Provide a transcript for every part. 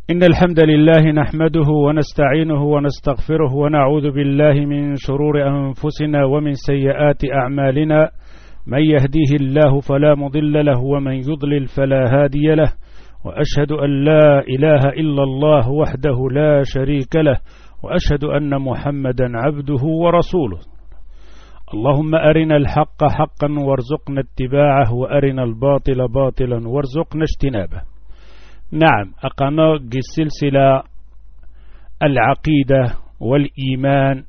إن الحمد لله نحمده ونستعينه ونستغفره ونعوذ بالله من شرور أنفسنا ومن سيئات أعمالنا. من يهديه الله فلا مضل له ومن يضلل فلا هادي له، وأشهد أن لا إله إلا الله وحده لا شريك له، وأشهد أن محمدا عبده ورسوله. اللهم أرنا الحق حقا وارزقنا اتباعه، وأرنا الباطل باطلا وارزقنا اجتنابه. نعم، أقنا السلسلة العقيدة والإيمان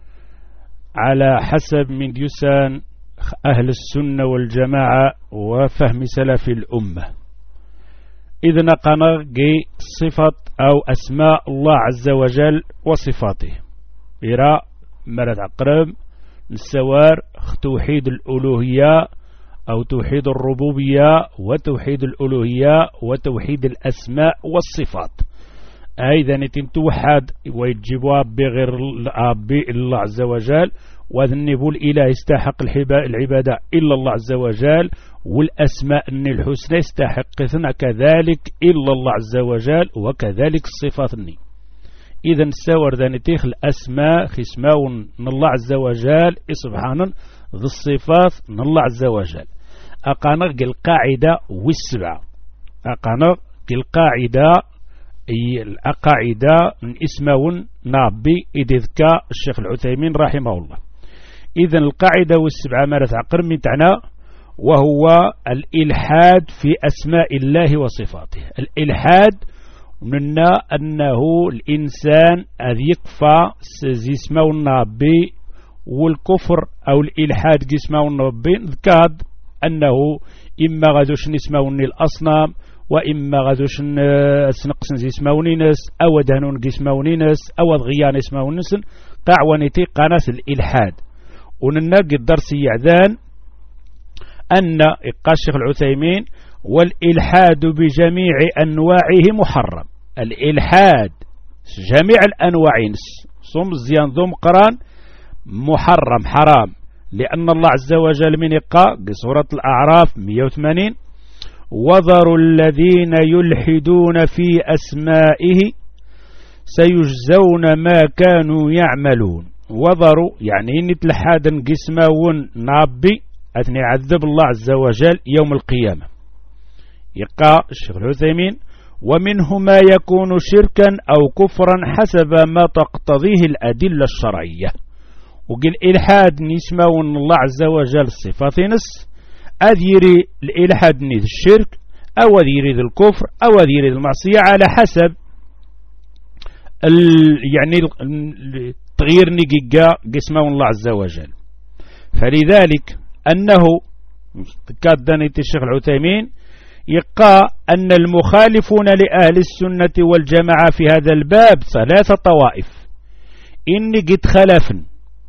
على حسب من ديسان أهل السنة والجماعة وفهم سلف الأمة. إذن أقنا صفة أو أسماء الله عز وجل وصفاته إرى مرد عقرب السوار توحيد الألوهية أو توحيد الربوبية وتوحيد الألوهية وتوحيد الأسماء والصفات. أيضا توحد ويجيبها بغير الله عز وجل، وذنب الإله يستحق العبادة إلا الله عز وجل، والأسماء الحسنى يستحقثن كذلك إلا الله عز وجل، وكذلك الصفات. إذن ساور ذانتيخ الأسماء خسماء من الله عز وجل سبحانه، ذي الصفات من الله عز وجل. أقانق القاعدة والسبعة، أقانق القاعدة القاعدة من اسمه نابي إذكى الشيخ العثيمين رحمه الله. إذن القاعدة والسبعة ما تعقر من تعنى، وهو الإلحاد في أسماء الله وصفاته. الإلحاد منا أنه الإنسان أذ يكفى اسمه النابي، والكفر أو الإلحاد اسمه النابي ذكاد أنه إما غادوش نسموني الأصنام، وإما غادوش نقصن اسموني ناس، أو دهنون اسموني ناس، أو ضغيان اسموني ناس، قاعوانيتي قناس الإلحاد. وننقي الدرس يعذان أن الشيخ العثيمين والإلحاد بجميع أنواعه محرم. الإلحاد جميع الأنواع صم زيان ذو مقران محرم حرام، لأن الله عز وجل من إقاء بسورة الأعراف 180: وذروا الذين يلحدون في أسمائه سيجزون ما كانوا يعملون. وذروا يعني إن تلحادا قسماون نابي أثني عذب الله عز وجل يوم القيامة. يقع الشيخ العثيمين: ومنه ما يكون شركا أو كفرا حسب ما تقتضيه الأدلة الشرعية. وقل إلحاد نسمون الله عز وجل صفات نس، أذيري الإلحاد نيذ الشرك، أو أذيري الكفر، أو أذيري المعصية، على حسب يعني تغيير نيجا قسمون الله عز وجل. فلذلك أنه كادنيت الشيخ العثيمين يقع أن المخالفون لأهل السنة والجماعة في هذا الباب ثلاثة طوائف. إني قد خلفن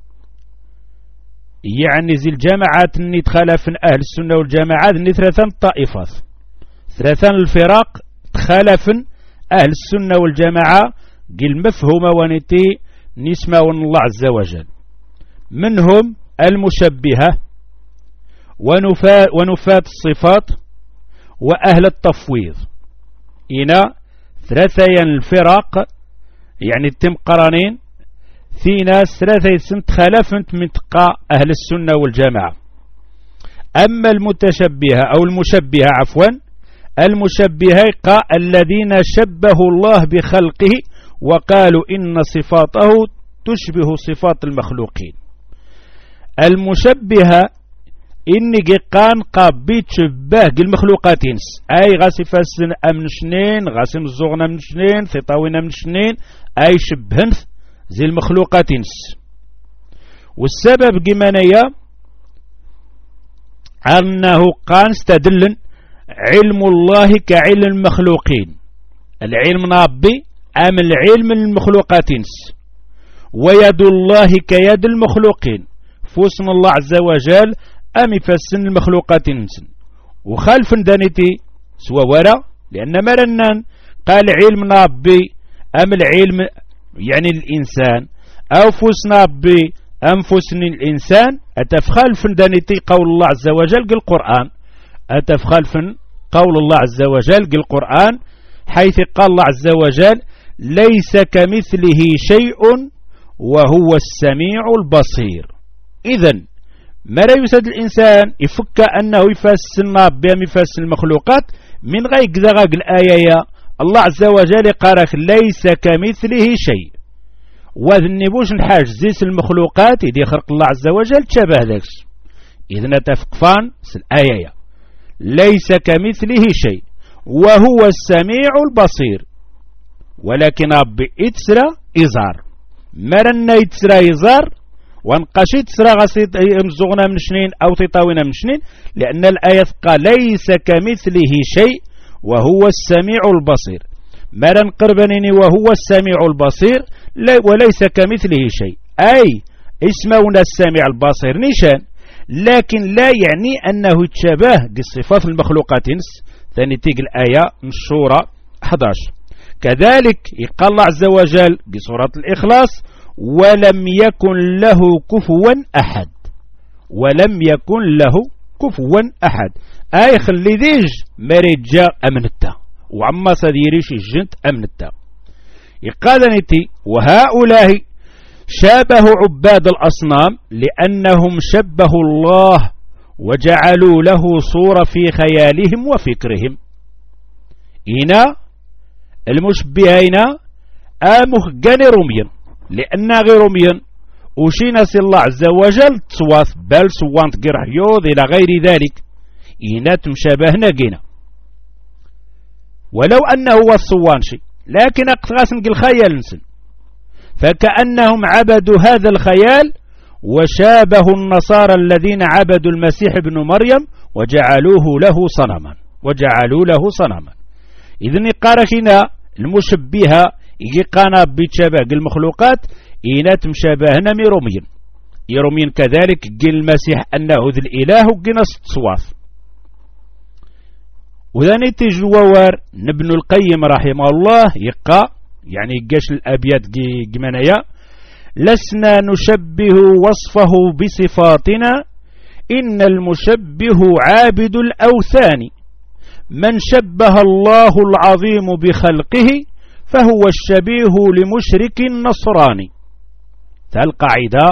يعني زي الجماعات إني تخلفن أهل السنة والجماعات إني ثلاثان طائفات، ثلاثان الفراق تخلفن أهل السنة والجماعة قل مفهوم ونتي نسمى الله عز وجل. منهم المشبهة ونفاة الصفات وأهل التفويض. إنا ثلاثين الفراق يعني تم قرانين في ناس ثلاثة سنت خلفنت من تقى أهل السنة والجماعة. أما المتشبهة أو المشبهة المشبهة الذين شبهوا الله بخلقه وقالوا إن صفاته تشبه صفات المخلوقين. المشبهة إني قان قابيت شبه المخلوقاتين، أي غاسي فاسن أمن شنين، غاسي مزوغنا من شنين، ثطاوين من شنين، أي شبهن زي المخلوقاتين. والسبب قمانية أنه قان استدلن علم الله كعلم المخلوقين، العلم نابي أم العلم المخلوقاتين، ويد الله كيد المخلوقين، فوسن الله عز وجل أم فسن المخلوقات نسن. وخالف دانيتي سوى ورا، لأن مرنان قال علم نابي أم العلم يعني الإنسان، أو فوس نابي أم فوسن الإنسان، أتفخالف دانيتي قول الله عز وجل القرآن، أتفخالف قول الله عز وجل القرآن حيث قال الله عز وجل ليس كمثله شيء وهو السميع البصير. إذن ما لا يسد الإنسان يفك أنه يفسر ربي يفسر المخلوقات من غير كذا الآية الله عز وجل قالك ليس كمثله شيء وذنبوش نحاج زيس المخلوقات إذا خلق الله عز وجل تشابه ذاك. إذن تفكفان الآية ليس كمثله شيء وهو السميع البصير. ولكن ربي اتسرى إزار مرنا يتسرى إزار وانقشيت سرى غسيط يمزغنا من شنين أو تطاونا من شنين لأن الآية قال ليس كمثله شيء وهو السميع البصير. مرن قربنيني وهو السميع البصير وليس كمثله شيء أي اسمونا السميع البصير نشان لكن لا يعني أنه يتشابه بصفات المخلوقات. ثاني تيجي الآية من السورة 11 كذلك يقال الله عز وجل بسورة الإخلاص ولم يكن له كفوا أحد. ولم يكن له كفوا أحد أي خلي ديج مريد جاء أمنته وعما صديريش الجنت أمنته. يقال نتي وهؤلاء شابهوا عباد الأصنام لأنهم شبهوا الله وجعلوا له صورة في خيالهم وفكرهم. هنا المشبهين آمخ رميا لأن غير رميا وشينا سي الله عز وجل تصواث بل سوانت قرحيوض إلى غير ذلك هنا تمشابهنا قينا ولو أنه هو الصوانشي لكن أقتغاسن الخيال نسن فكأنهم عبدوا هذا الخيال وشابهوا النصارى الذين عبدوا المسيح ابن مريم وجعلوا له صنما. إذن قارخنا المشبهة يقانا بتشابه المخلوقات إنا تمشابهنا يرومين كذلك قل المسيح أنه ذي الإله وقنا الصواف. وذاني تجوار ابن القيم رحمه الله يقا يعني قاش الأبيات جمانيا لسنا نشبه وصفه بصفاتنا إن المشبه عابد الأوثان من شبه الله العظيم بخلقه فهو الشبيه لمشرك نصراني. القاعدة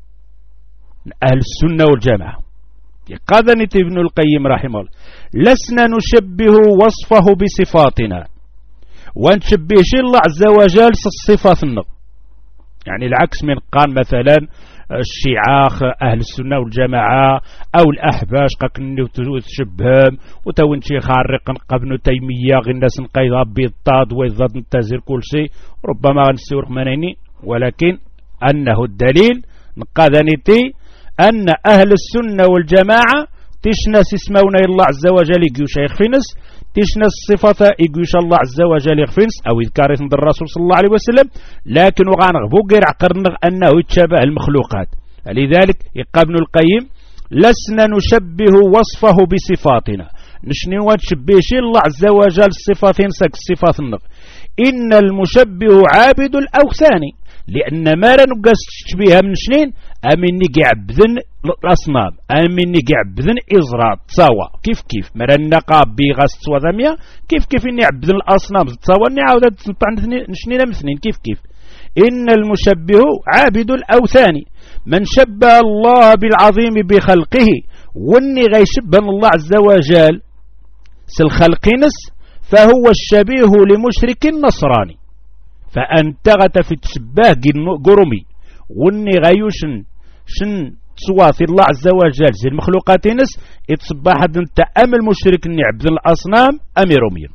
أهل السنة والجماعة قادني ابن القيم رحمه الله لسنا نشبه وصفه بصفاتنا ونشبهش الله عز وجل الصفات يعني العكس من قال مثلا الشيعة أهل السنة والجماعة أو الأحباش قاكني وتشبهم وتوين شي خارق قبل تيمية غناس نقيضها بالطاد ويضاد نتازر كل شيء ربما نسورق منيني. ولكن أنه الدليل نقاذنيتي أن أهل السنة والجماعة تشنس اسمونا الله عز وجل يقول شيخ فينس تشنس الصفة يقول الله عز وجل يغفنس أو يذكارث من الرسول صلى الله عليه وسلم لكن وغانغ بوغير عقرنغ أنه يتشبه المخلوقات. لذلك يقال ابن القيم لسنا نشبه وصفه بصفاتنا نشني ونشبهش الله عز وجل الصفاتين سك الصفات النغ إن المشبه عابد الأوثان لأن ما لا نقاس تشبيها من شنين أمني قعبذن الأصنام أمني قعبذن إزراء تصاوى كيف ما لا نقاب بغاس تصوى ذمية كيف إني عبذن الأصنام تصاوى إني عودة نشنين مثنين كيف إن المشبه عابد الأوثان من شبه الله بالعظيم بخلقه وإني غيشبه الله عز وجل سالخلقينس فهو الشبيه لمشرك نصراني. فأنت في تشباه قرمي واني غيوشن تسواثي الله عز وجل زي المخلوقات نس يتصبح انت أم المشرك اني عبد الأصنام أم روميا.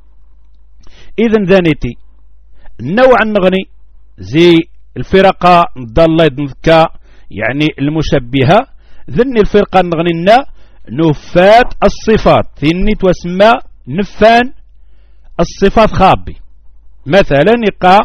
إذن ذانيتي النوع النغني زي الفرقة ضل يدنذكا يعني المشبهة ذني الفرقة النغنينا نفات الصفات ذني توسمى نفان الصفات خابي مثلا يقع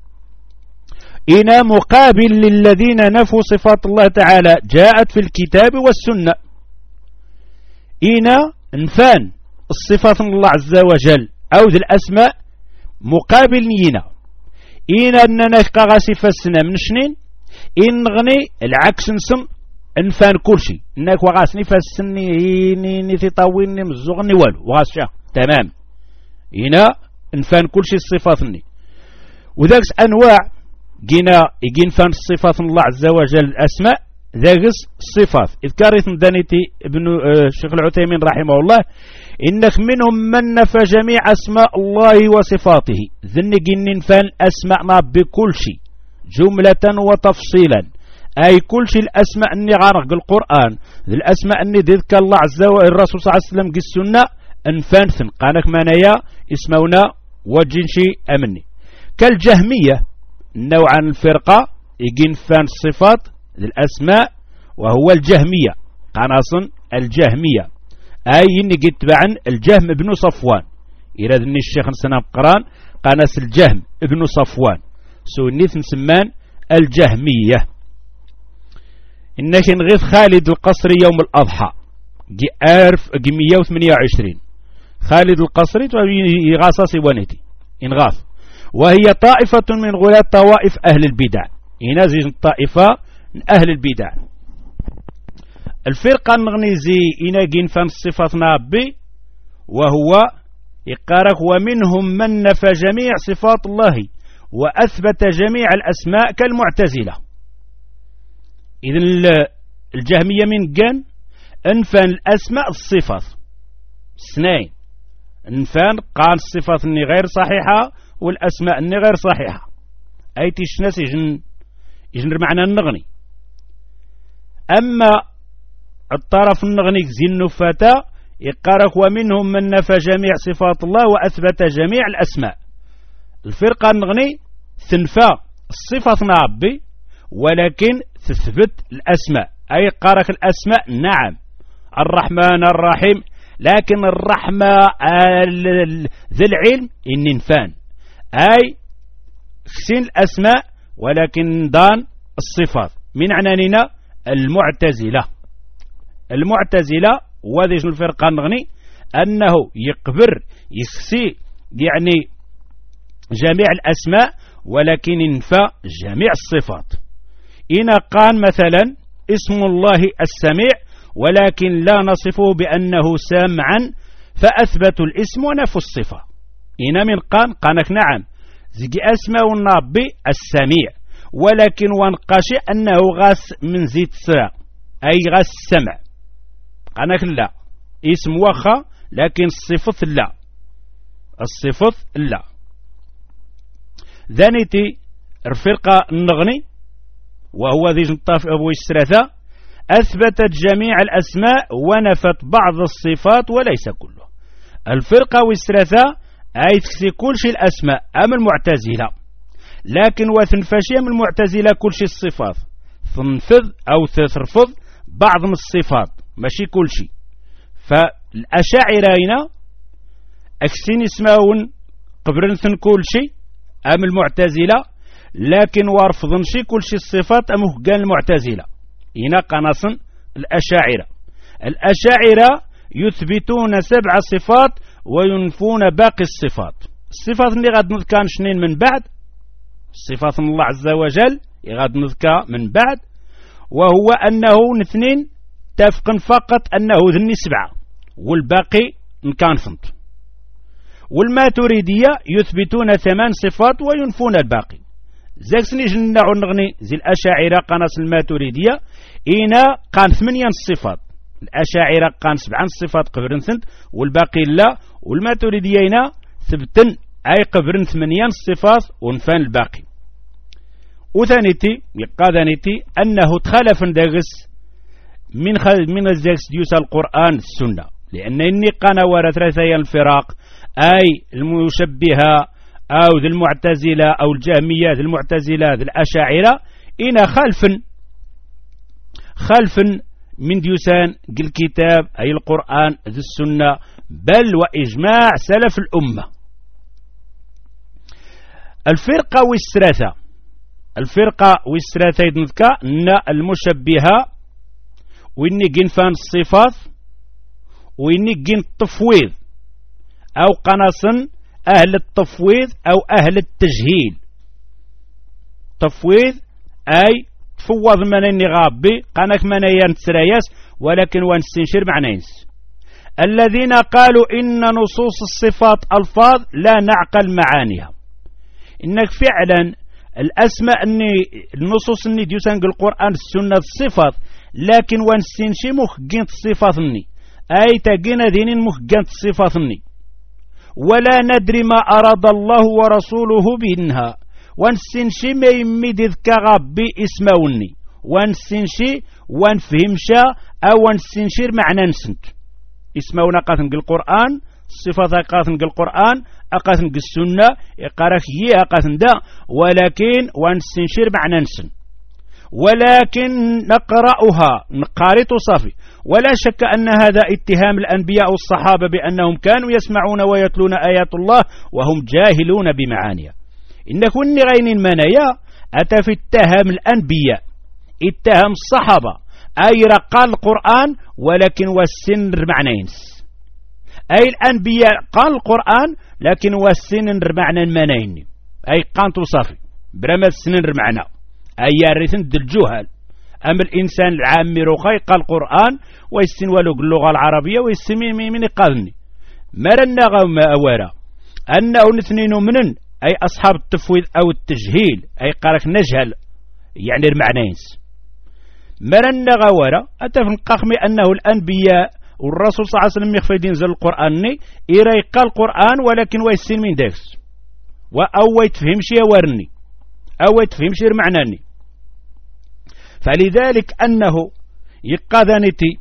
إنا مقابل للذين نفوا صفات الله تعالى جاءت في الكتاب والسنة. إنا نفان الصفات الله عز وجل أو ذي الأسماء مقابل نينا إنا أننا نفقى صفة السنة من شنين إن نغني العكس نسم نفان كل شيء إنك وغاسني فالسني ني تطويني مزغني والو وغاسشا تمام. إنا نفان كل شيء الصفاتني وذاك أنواع جينا يجين فان الصفات الله عز وجل الأسماء ذاكس الصفات إذ كارث دانيتي ابن الشيخ العثيمين رحمه الله إنك منهم من نفى جميع أسماء الله وصفاته ذن جين فان أسماءنا بكل شيء جملة وتفصيلا أي كل شيء الأسماء أني غارق القرآن الأسماء أني ذكر الله عز وجل الرسول صلى الله عليه وسلم السنة أنفانثن قانك مانايا اسمونا وجنشي أمني كالجهمية نوعا الفرقة يجين فان الصفات الأسماء وهو الجهمية قناصن الجهمية أي إني قلت بعن الجهم ابن صفوان إلى ذني الشيخ سناب قران قناص الجهم ابن صفوان سونيث مسمان الجهمية إنك نغيث خالد القصري يوم الأضحى جي 128 خالد القصري يغاصصي ونتي إنغاث وهي طائفة من غلاة طوائف أهل البدع ينازج الطائفة من أهل البدع الفرقة النغنيزي إناجين فان صفاتنا بي وهو يقارك ومنهم من نفى جميع صفات الله وأثبت جميع الأسماء كالمعتزلة إذن الجهمية من جان انفان الأسماء الصفات اثنين انفان قال الصفات اني غير صحيحة والأسماء اني غير صحيحة أي تشناس يجن معنى النغني أما الطرف النغني زي النفاة يقارك ومنهم من نفى جميع صفات الله وأثبت جميع الأسماء الفرقة النغني تنفى الصفات نعبي ولكن تثبت الأسماء أي قارك الأسماء نعم الرحمن الرحيم لكن الرحمة ذي العلم إن نفان أي سين الأسماء ولكن دان الصفات من عناننا المعتزلة وذيش الفرقة النغني أنه يقبر يسي يعني جميع الأسماء ولكن ينفى جميع الصفات إن قال مثلا اسم الله السميع ولكن لا نصفه بأنه سامعا فأثبتوا الاسم ونفوا الصفة إن من قانك نعم زي أسماء النبي السميع ولكن وانقاشي أنه غاس من زيت سرع أي غاس السمع قانك لا اسم وخا لكن الصفة لا ذانيتي الفرقة النغني وهو ذي جنطاف أبو الثلاثة أثبتت جميع الأسماء ونفت بعض الصفات وليس كله الفرقة والثلاثة أي تكسي كل شيء الأسماء أم المعتزلة لكن وثنفشي من المعتزلة كل شيء الصفات تنفذ أو ترفض بعض من الصفات ماشي كل شيء فالأشاعرة هنا أكسين اسماون قبرنثن كل شيء أم المعتزلة لكن وارفضن شي كل شيء الصفات أمه قال المعتزلة هنا قناصن الأشاعرة يثبتون 7 صفات وينفون باقي الصفات اللي غاد نذكر شنين من بعد صفات الله عز وجل غاد نذكر من بعد وهو أنه اثنين تفقن فقط أنه ذني 7 والباقي نكان فنت والماتريدية يثبتون 8 صفات وينفون الباقي زاك سنيج نغني زي الأشاعرة قناص الماتريدية إنا قان 8 صفات الأشاعرة قان 7 صفات قبرن ثنت والباقي لا والماتريدية إنا ثبتن أي قبرن 8 صفات ونفان الباقي وثانيتي يقاذانيتي أنه تخلف داغس من الزاكس ديوس القرآن السنة لأن إني قانا ورا 3 الفراق أي المشبهة أو ذي المعتزلة أو الجهمية ذي المعتزلة ذي الأشاعرة إنا خلف من ديوسان الكتاب أي القرآن ذي السنة بل وإجماع سلف الأمة الفرقة والثلاثة يدنذكا المشبهة وإني جنفان الصفات وإني جن التفويض أو قناصن أهل التفويض أو أهل التجهيل تفويض أي تفوض من النغابي قانك من ينتسرياس ولكن وانستنشر معنينس الذين قالوا إن نصوص الصفات ألفاظ لا نعقل معانيها. إنك فعلا الأسماء أني النصوص أني ديوسان القرآن السنة الصفات، لكن وانسينشي مخجين الصفات أني أي تقين دين مخجين الصفات أني ولا ندري ما أراد الله ورسوله بإنها وانسينشي ما يمد ذكا غبي اسماوني وانسينشي وانفهمشا أو وانسينشير معنى نسنت اسماونا قاثن القرآن الصفات قاثن القرآن أقاثن السنة إقارك هي أقاثن دا، ولكن وانسنشير معنى نسن ولكن نقرأها نقارط صافي. ولا شك أن هذا اتهام الأنبياء والصحابة بأنهم كانوا يسمعون ويتلون آيات الله وهم جاهلون بمعانيها. إن كن غين منايا أتى في اتهام الأنبياء اتهام الصحابة أي رقال القرآن ولكن والسن معنينس، أي الأنبياء قال القرآن لكن والسن معنى المنين أي قانتو صافي برمى السن معنى أي يارثن الجهل. أما الإنسان العامي رخي قال القرآن ويسن ولو اللغة العربية ويسن من قالني مرنا غوما أورا أنه نثنين منن أي أصحاب التفويض أو التجهيل أي قالك نجهل يعني المعنينس مرنا غورا أتفن قخمي أنه الأنبياء والرسول صلى الله عليه وسلم يخفي دين زل القرآن إيري قال القرآن ولكن ويسن من داكس وأو يتفهمش يورني أو يتفهمش معناني. فلذلك أنه يقاذنتي.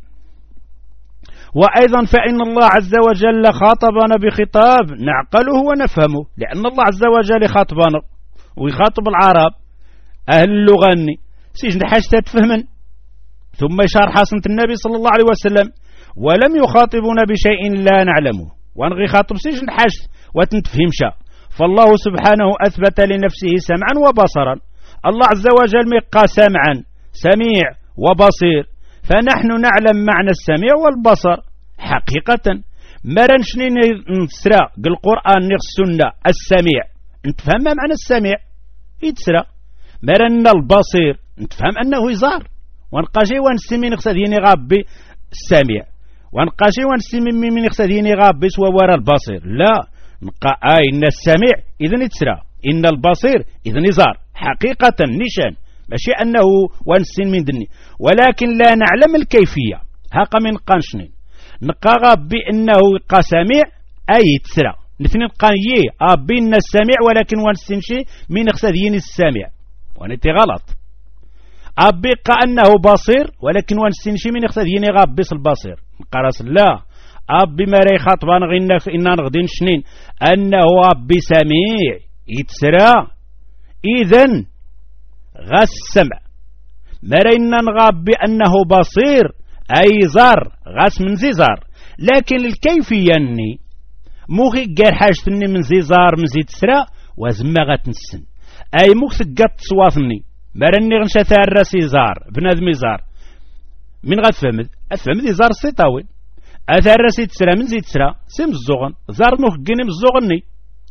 وأيضا فإن الله عز وجل خاطبنا بخطاب نعقله ونفهمه، لأن الله عز وجل خاطبنا ويخاطب العرب أهل اللغة سيجن حاجة تفهمن ثم شرح سنة النبي صلى الله عليه وسلم ولم يخاطبنا بشيء لا نعلمه وانغي خاطب سيجن حاجة وتنتفهمش. فالله سبحانه أثبت لنفسه سمعا وبصرا، الله عز وجل ميقى سمعا سميع وبصير، فنحن نعلم معنى السميع والبصر حقيقة. مرنشني نسرى القرآن السنة السميع نتفهم معنى السميع يتسرى، مرن البصير نتفهم أنه يزار، وانقاشي وانسمي نقصديني غابي السميع وانقاشي وانسمي من نقصديني غابي سوى ورا البصير، لا نقا إن السميع إذن يتسرى إن البصير إذن يزار حقيقة نشان ماشي أنه وانسين من دني، ولكن لا نعلم الكيفية هاقا من قانشنين نقا بأنه يقى سميع أي يتسرى نثنين قانيي بين السميع ولكن وانسينشي من اخسدين السميع ونتي غلط. أبقى أنه بصير ولكن وانسينشي من اخسدين غابس البصير قرص لا أبي ما ري خطبان غينا إنا نغدين شنين أنه أبي سميع يتسرى إذن غا السمع مرينا نغاب بأنه بصير أي زار غاس من زيزار، لكن الكيفية أني موخي قال حاجتني من زيزار من زيت سرا وزما غتنسن أي موخ قط صواثني مرني غنشا ثار سيزار بنادم زار من غتفهمد أتفهمد زار سيطاوي أثار سيت سرا من زيت سرا سيم الزغن زار موخ قيني مزغني،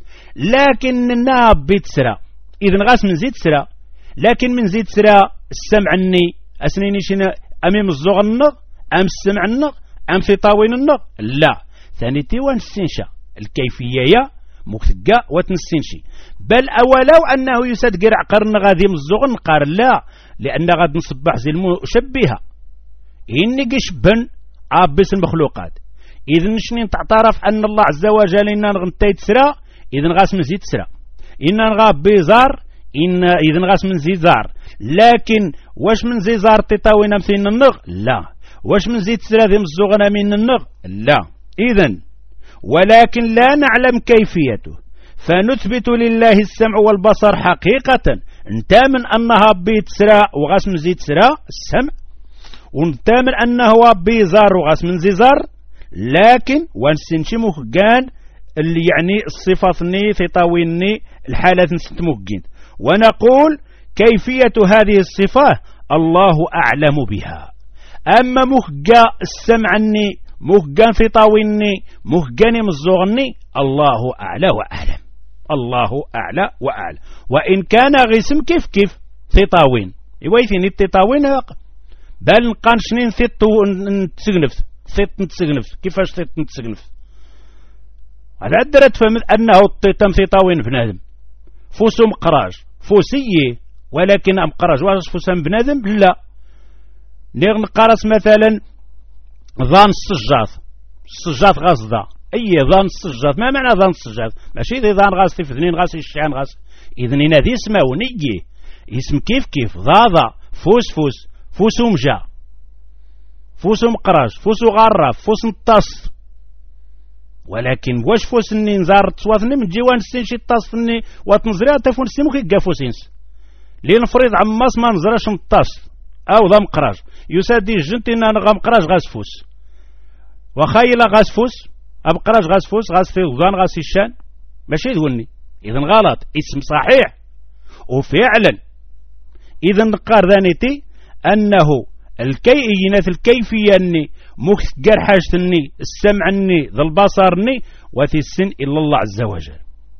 لكن ناب بيت سرا إذن غاس من زيت سرا، لكن من زيد سرا السمعني أسنيني شنا أميم الزغن النغ أم السمع النغ أم في طاوين النغ لا ثاني تيوان السنشا الكيفية مكتقى وتنسينشي، بل أولو أنه يسد قرع قرن غادي من الزغن قار لا لأن غاد نصبح زي المشبهة إني قشبن عابس المخلوقات. إذن شنين تعترف أن الله عز وجل إنا نغنتيت سرا إذن غاس من زيد سرا إنا نغاب بيزار إن إذن غاس من زيزار، لكن واش من زيزار تطاوينا مثين النغ لا، واش من زيت سرا ذي مزوغنا من النغ لا. إذن ولكن لا نعلم كيفيته فنثبت لله السمع والبصر حقيقة نتامن أنها بيت سرا وغاس من زيت سرا السمع ونتامن أنه بيزار وغاس من زيزار، لكن وانسنشمه كان اللي يعني الصفاتني تطاويني الحالات نستموكين ونقول كيفية هذه الصفة الله أعلم بها. أما مخجا السمعني مخجا في طاويني مخجاني مزوغني الله أعلى وأعلم، الله أعلى وأعلم. وإن كان غسم كيف في طاوين يويثين التطاوين بل نقانشنين ثيطو نتسقنف ثيط نتسقنف كيفاش ثيط نتسقنف على الدرة تفهم أنه الطيط مثيطاوين بنادم فوسو مقراج فوسي ولكن مقراج واش فوسام بنادم لا نيغ نقارس مثلا ظان السجاط غاصدا أي ظان السجاط ما معنى ظان السجاط ماشي ذي ظان غاص في اثنين غاص الشعان غاص إذن هنا ذي اسمه ونيجي اسم كيف ضاضا فوس فوسو مجا فوسو مقراج فوسو غراف فوس نطاس ولكن واش فوسني نزار تصوافني من جيوان السين شي طاسني وتنزريها تفون السين ممكن كافوسينس لين فريض عماس ما نزراش نطاس او ضم قراج يسادي جنتينا غام قراج غاس فوس وخايلا غاس فوس اب قراج غاس فوس غاس في غان غاس الشان ماشي يقولني اذا غلط اسم صحيح وفعلا اذا نقار ذانيتي انه الكيفية أني مكسر حاجتني السمعني ذا البصرني وفي السن إلا الله عز وجل.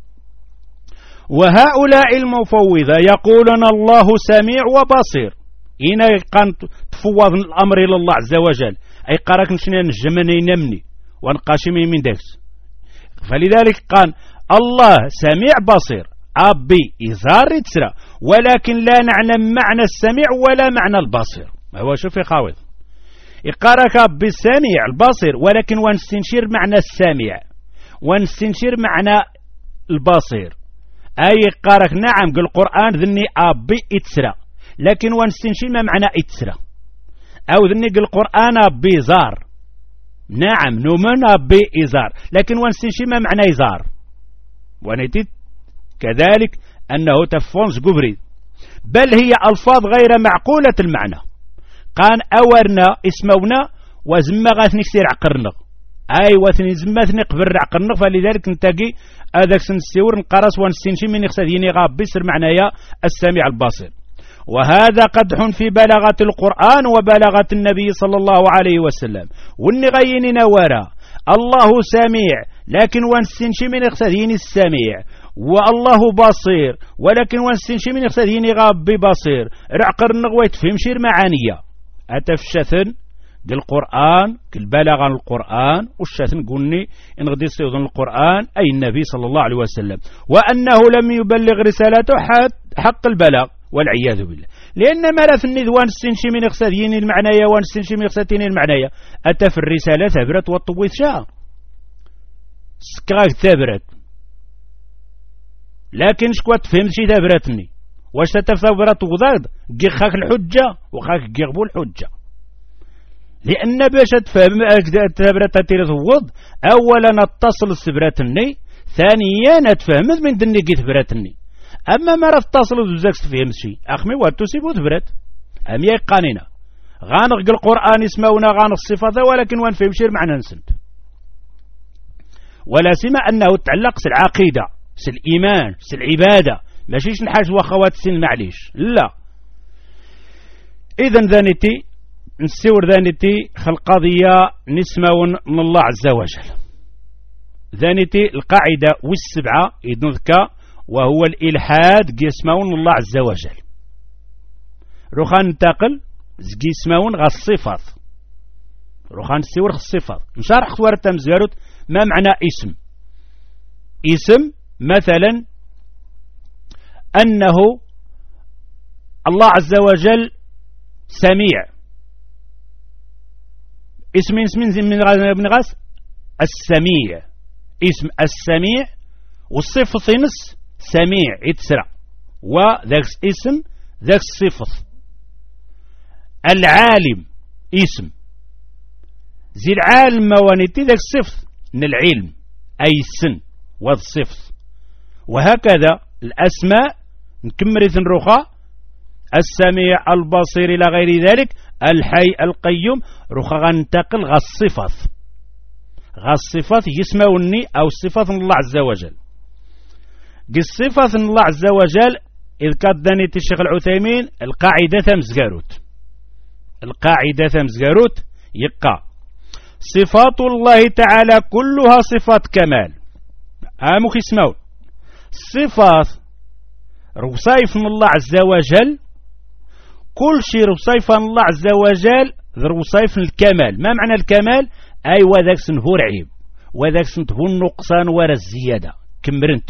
وهؤلاء المفوضة يقولون الله سميع وبصير إنا كان تفوض الأمر إلى الله عز وجل أي قارك نشنا نجمني نمني ونقاشمي من داكس فلذلك قال الله سميع بصير أبي إزار تسرى ولكن لا نعلم معنى السميع ولا معنى البصير ما هو شوف يقاوض يقارك بالسميع البصير ولكن ونستنشر معنى السامع ونستنشر معنى البصير أي قارك نعم قل القرآن ذني أبي إتسرى لكن ونستنشر ما معنى إتسرى أو ذني قل القرآن أبي زار نعم نومن أبي إزار لكن ونستنشر ما معنى إزار ونتيت كذلك أنه تفونس قبري بل هي ألفاظ غير معقولة المعنى قان أورنا اسمونا وزمغاثني كسير عقرنا أي وثني زماثني قبر عقرنا فلذلك نتاقي هذاك سنسيور نقرس ونستنشي من يخسديني غاب بسر معنايا السامع الباصر وهذا قدح في بلاغة القرآن وبلاغة النبي صلى الله عليه وسلم والنغيين نوارا الله سميع لكن ونستنشي من يخسديني السميع والله بصير ولكن ونستنشي من يخسديني غاب ببصير رعقر النغويت فهم شير معانية أتفشثن القرآن كالبلاغ عن القرآن والشاثن قلني إن غدي يصيغن القرآن أي النبي صلى الله عليه وسلم وأنه لم يبلغ رسالته حق البلاغ والعياذ بالله لأن ملف النذوان السنشي من يخسدين المعناية وانسنشي من يخسدين المعناية أتى في الرسالة ثابرت والطويث شاء سكاك ثابرت لكن شكوات فهمت شي ثابرتني واش تتثابرت وضاد قيخاك الحجة وخاك قيغبو الحجة لأن باش تفهم ثابرت تيرثوض أولا اتصل السبراتني ثانيا تفهمت من دني قي ثبراتني أما ما راه تصل بزاف تفهم شي أخمي واتوسيبو ثبرات أم يقاننا غانغ القرآن اسمونا غانغ الصفات ولكن وانفهم شير معنى نسنت ولا سما أنه تعلق العقيدة الإيمان العبادة ماشيش نحاج وخوات السن معليش لا إذن ذانيتي نسور ذانيتي خلقضية نسمون من الله عز وجل ذانيتي القاعدة والسبعة إذن وهو الإلحاد يسمون الله عز وجل روخان ننتقل زكي يسمون غا الصفات روخان نسور الصفات نشارح خوار تمزيروت ما معنى اسم مثلا أنه الله عز وجل سميع اسم من غاس السميع اسم السميع والصفة صنس سميع يتسرع وذاك اسم ذاك الصفة العالم اسم زي العالم موانيتي ذاك الصفة من العلم أي السن والصفة وهكذا الأسماء نكمل رخاء السميع البصير إلى غير ذلك الحي القيوم رخاء غنتقل غا الصفات يسموني أو الصفات من الله عز وجل الصفات من الله عز وجل إذ كدني الشيخ العثيمين القاعدة مزقاروت يقع صفات الله تعالى كلها صفات كمال آمك اسمعوا صفات رصيف من الله عز وجل كل شيء رصيف من الله عز وجل رصيف الكمال ما معنى الكمال أي وذاك سنفو العيب وذاك سنفو النقصان ورا الزيادة كمرنت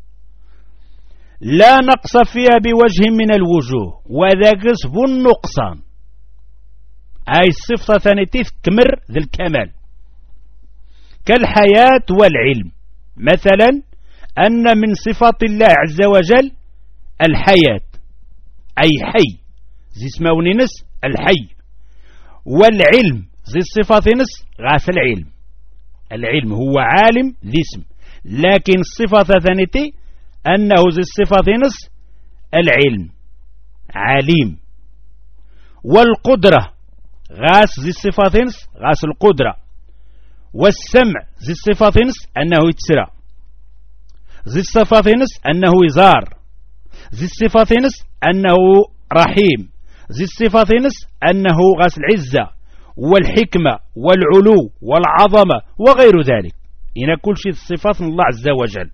لا نقص فيها بوجه من الوجوه وذاك سنفو النقصان أي الصفة ثانية كمر ذي الكمال كالحياة والعلم. مثلا أن من صفات الله عز وجل الحياة أي حي زي اسمه نس الحي، والعلم زي الصفات نس غاس العلم هو عالم ذي اسم، لكن الصفة ثانية أنه زي الصفات نس العلم عليم. والقدرة غاس زي الصفات نس غاس القدرة، والسمع زي الصفات نس أنه يتسرى، زي الصفات نس أنه يزار، زي الصفات نس أنه رحيم، زي الصفات نس أنه غاس العزة والحكمة والعلو والعظمة وغير ذلك. إن كل شيء صفات الله عز وجل.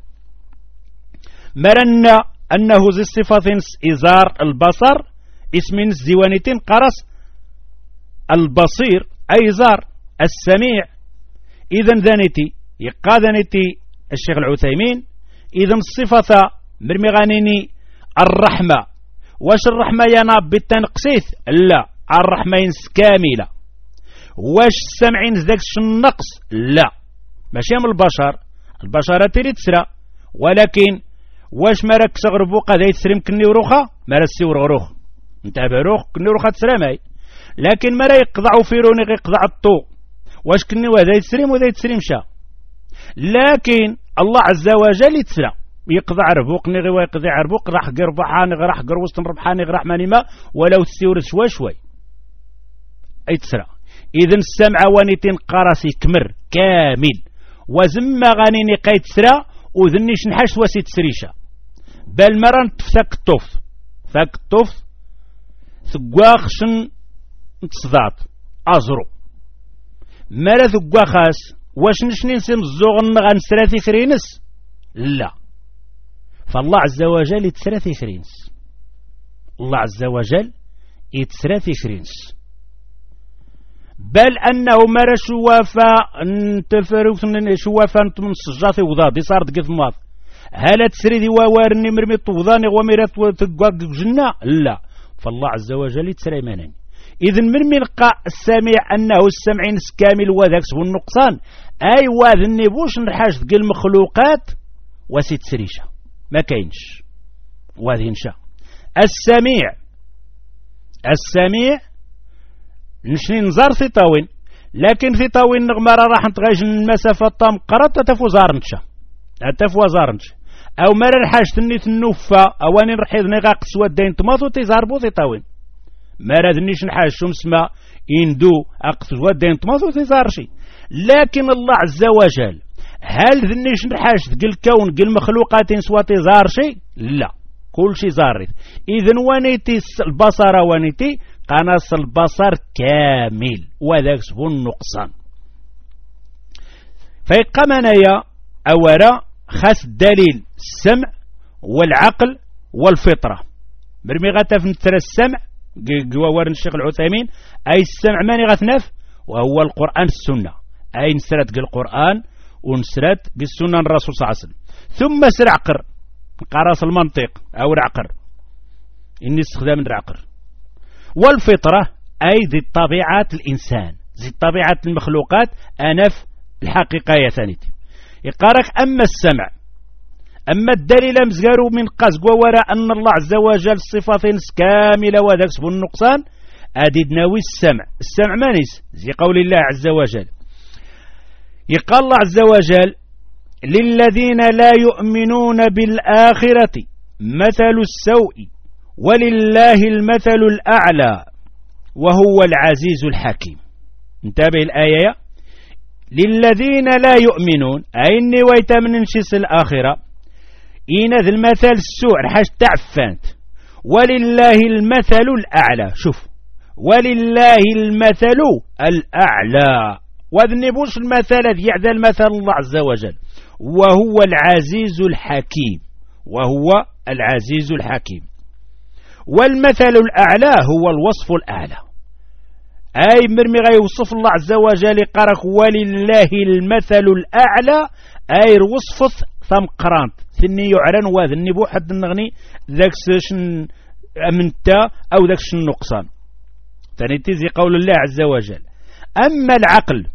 مرنا أنه زي الصفات نس إزار البصر اسم نس زيوانتين قرص البصير أي زار السميع. إذن ذانتي يقادنتي الشيخ العثيمين إذن الصفة مرمغانيني الرحمة. واش الرحمة يناب بالتنقصيث؟ لا، الرحمة ينس كاملة. واش السمعين ذاك النقص؟ لا، ماشي من البشر تريد تسرى، ولكن واش ما راك صغربو قد يتسرم كني وروخا ما راسي وروخ نتابع روخ كني وروخا تسرى ماي، لكن ما را يقضعوا فيروني يقضع الطو واش كني وهذا يتسرم وهذا يتسرم شا، لكن الله عز وجل يتسرى يقضع ربوقني غير يقضي عربوق راح قربحاني راح قروست ربحاني راح ماني ما ولو تسيور شوي اي تسرى. اذن السمع وانيتين قراسي كمر كامل وزما غانيني قايت تسرى وذنيش نحاش واسي تسريشا، بل مران تفسك الطوف فاك الطوف ثقواخشن تصدات ازرو مالا ثقواخاس واش نشني نسيم الزوغن غنسراتي خرينس؟ لا، فالله عز وجل يتسراتي خرينس، الله عز وجل يتسراتي خرينس، بل أنه مرا شوافا نتفرق شوافا من السجاثي وضاد صار دقيت ماض هل تسريدي ووارني مرمي طوضاني وميرات تقاق جنة؟ لا، فالله عز وجل يتسرى ماناني. إذن من لقى السامع أنه السمعين كامل وذاك سبو النقصان أي واذني بوش نرحاش دقي المخلوقات وسيت سريشة ما كاينش واذي نشا. السميع نشني نزار ثيطاوين، لكن ثيطاوين نغمارا راح نتغايش المسافة طام قرات تفو زارنتشا تفو زارنتش أو مرر حاج تني تنوفا أواني رحيض نغاق سوى الدين تماثو تيزاربو ثيطاوين مرر ذنيش نحاج شمس ما إندو أقسوا الدين تماثو تيزارشي، لكن الله عز وجل هل ذنيش نحاج قل الكون قل مخلوقات سوى تيزارشي؟ لا، كل شي زارث. إذن وانيتي البصر وانيتي قناص البصر كامل وذاك سبو النقصان. فيقمنايا أورا خاص الدليل السمع والعقل والفطرة. مرمي غتف نترى السمع قوار الشيخ العثيمين أي السمع ماني غتنف وهو القرآن السنة، أي نسرت القرآن ونسرت بالسنة الرسول صلى الله عليه وسلم. ثم سر عقر قراص المنطق أو العقر إني استخدام العقر. والفطرة أي ذي طبيعة الإنسان ذي طبيعة المخلوقات أنف الحقيقة يا ثانيتي يقارك. أما السمع أما الدليل مزقارو من قزق وراء أن الله عز وجل صفات كاملة وذاك سبو النقصان أددناوي السمع مانيس زي قول الله عز وجل يقال الله عز وجل للذين لا يؤمنون بالآخرة مثل السوء ولله المثل الأعلى وهو العزيز الحكيم. انتبه الآية للذين لا يؤمنون أيني ويتمن نشيس الآخرة إن ذا المثل السوء رحاش تعفانت ولله المثل الأعلى. شوف ولله المثل الأعلى وذنبوش المثل يعدى المثل الله عز وجل وهو العزيز الحكيم وهو العزيز الحكيم. والمثل الأعلى هو الوصف الأعلى أي مرمي غيوصف الله عز وجل قرك ولله المثل الأعلى أي وصفت ثم قرانت ثني يعلن وذني بوحد النغني ذاك سشن أمنتا أو ذاك سشن نقصان ثاني تيزي قول الله عز وجل أما العقل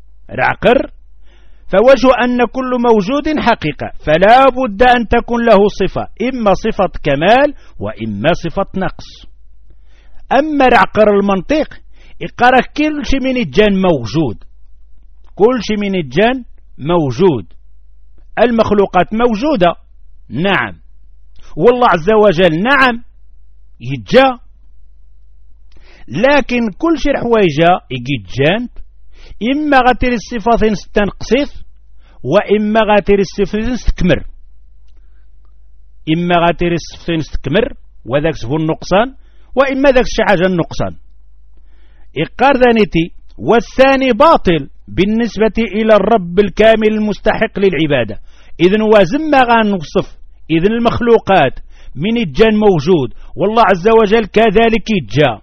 فوجه أن كل موجود حقيقة فلا بد أن تكون له صفة إما صفة كمال وإما صفة نقص. أما العقل المنطق يقرأ كل شيء من الجان موجود، كل شيء من الجان موجود، المخلوقات موجودة نعم، والله عز وجل نعم يجا، لكن كل شيء حوايجا يجي الجان إما غاتير الصفات ستنقصيث وإما غاتير الصفات ستكمر، إما غاتير الصفات ستكمر وذاك سفو النقصان وإما ذاك شي حاجة النقصان. إقار ذانيتي والثاني باطل بالنسبة إلى الرب الكامل المستحق للعبادة. إذن وزم غنوصف إذن المخلوقات من الجان موجود والله عز وجل كذلك يجا،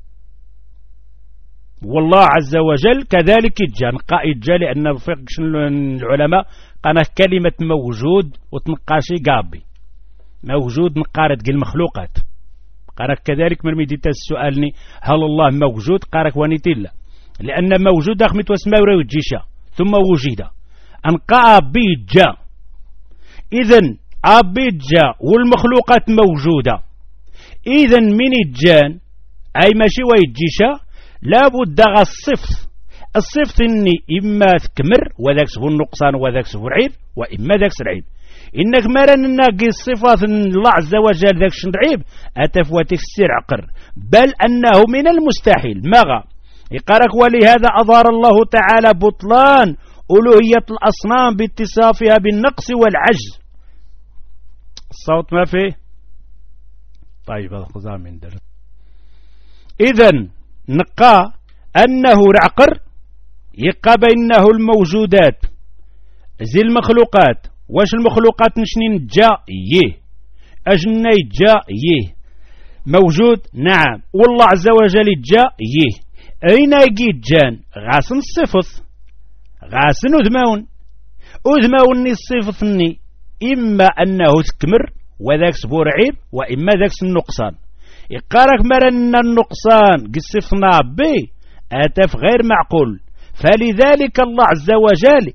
والله عز وجل كذلك يجا نقا يجا لأن العلماء قالوا كلمة موجود وتنقاشي قابي موجود نقارد المخلوقات قالك كذلك مرميديتا السؤالني هل الله موجود قالك ونيتيلا لأن موجود أخمت واسمه وجيشا ثم وجد أنقى بيجا. إذن أبيجا والمخلوقات موجودة، إذن من الجان أي ماشي ويجيشا لابد الصفت إني إما تكمر وذاك سبو النقصان وذاك سبو العيب وإما ذاك العيب. إنك مرن ناقي الصفات الله عز وجل ذاك العيب أتفوتك السير عقر، بل أنه من المستحيل مغا يقارك. ولهذا أظهر الله تعالى بطلان ألوهية الأصنام باتصافها بالنقص والعجز. الصوت ما فيه طيب هذا خزام من درس. إذن نقا أنه رعقر يقى بينه الموجودات زي المخلوقات. واش المخلوقات نشنين جا يه أجني جا يه موجود نعم، والله عز وجل جا يه. أين يجي جان غاسن الصفث غاسن أذماون الصفثني إما أنه تكمر وذاك سبور عيب وإما ذاك النقصان. يقارك مرن النقصان قصفنا به أتف غير معقول، فلذلك الله عز وجل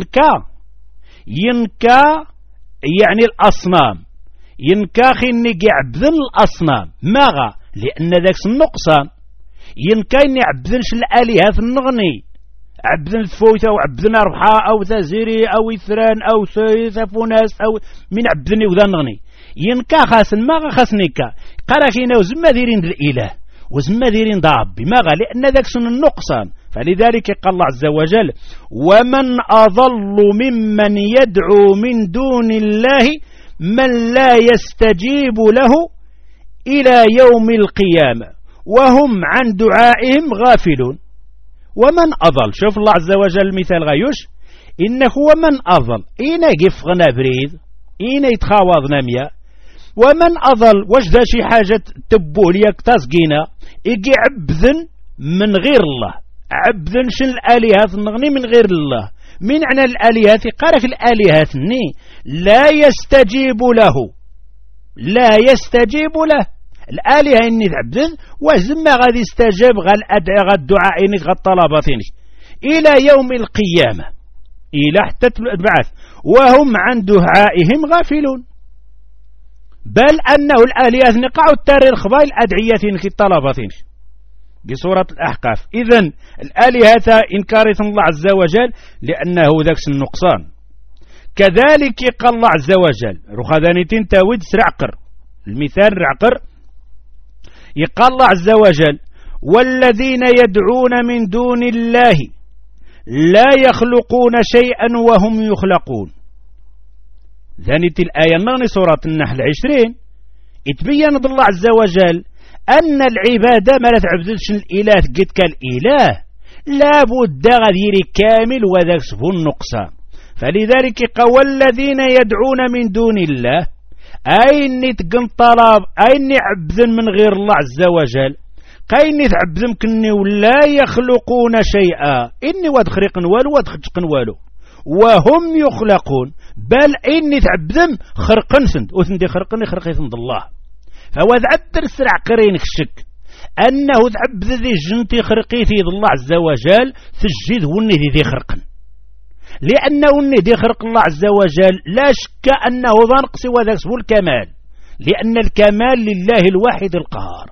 ينكا يعني الأصنام ينكا خيني عبدن الأصنام ماغا لأن ذاك النقصان ينكا إني عبدنش الآلهة النغني عبدن الفويثة وعبدن أربحة أو ثازيري أو إثران أو ثفوناس أو من عبدني وذا النغني ينكا خاسن ماغا خاسنيكا قراكينا وزما ديرين الإله وزما ديرين ضابي ماغا لأن ذاك سن النقصان. فلذلك قال الله عز وجل ومن أضل ممن يدعو من دون الله من لا يستجيب له إلى يوم القيامة وهم عن دعائهم غافلون. ومن أضل شوف الله عز وجل مثال غيوش إنه ومن أضل إين يقفغنا بريد إين يتخاوضنا مياه. ومن أضل واش ذا شي حاجة تبوه ليك تسقينا إيجي عبذن من غير الله عبذن شن الآلهات نغني من غير الله. من عنا الآلهات قالك الآلهات لا يستجيب له الآلهة إني تعبذن وزما غادي يستجاب غا الدعاء إني غا الطلباتين إلى يوم القيامة إلى حتى البعث وهم عن دعائهم غافلون. بل أنه الآلهات نقعوا التاريخ باي الأدعية في الطلباتين بصورة الأحقاف. إذن الآلهة إنكارت الله عز وجل لأنه ذاك النقصان. كذلك قال الله عز وجل رخذانيتين تاود سرعقر المثال رعقر يقال الله عز وجل والذين يدعون من دون الله لا يخلقون شيئا وهم يخلقون. ذانيت الآية نغني سورة النحل 20 اتبين الله عز وجل أن العبادة ما لا تعبدش الإله قد كالإله لابد غير كامل وذاك سبو النقصان. فلذلك قال الذين يدعون من دون الله أين تقن طلب أين عبد من غير الله عز وجل قايني تعبدهم كني ولا يخلقون شيئا إني واد خريق والو واد خجق والو وهم يخلقون بل إني تعبدهم خرقن سند وثندي خرقني خرقي سند الله فهو ذعبر السرع قرينك الشك أنه تعبد ذي جنتي خرقيتي الله عز وجل سجد وني ذي خرقن لأنه وني ذي خرق الله عز وجل لا شك أنه ذنقص وذاك هو الكمال لأن الكمال لله الواحد القهار.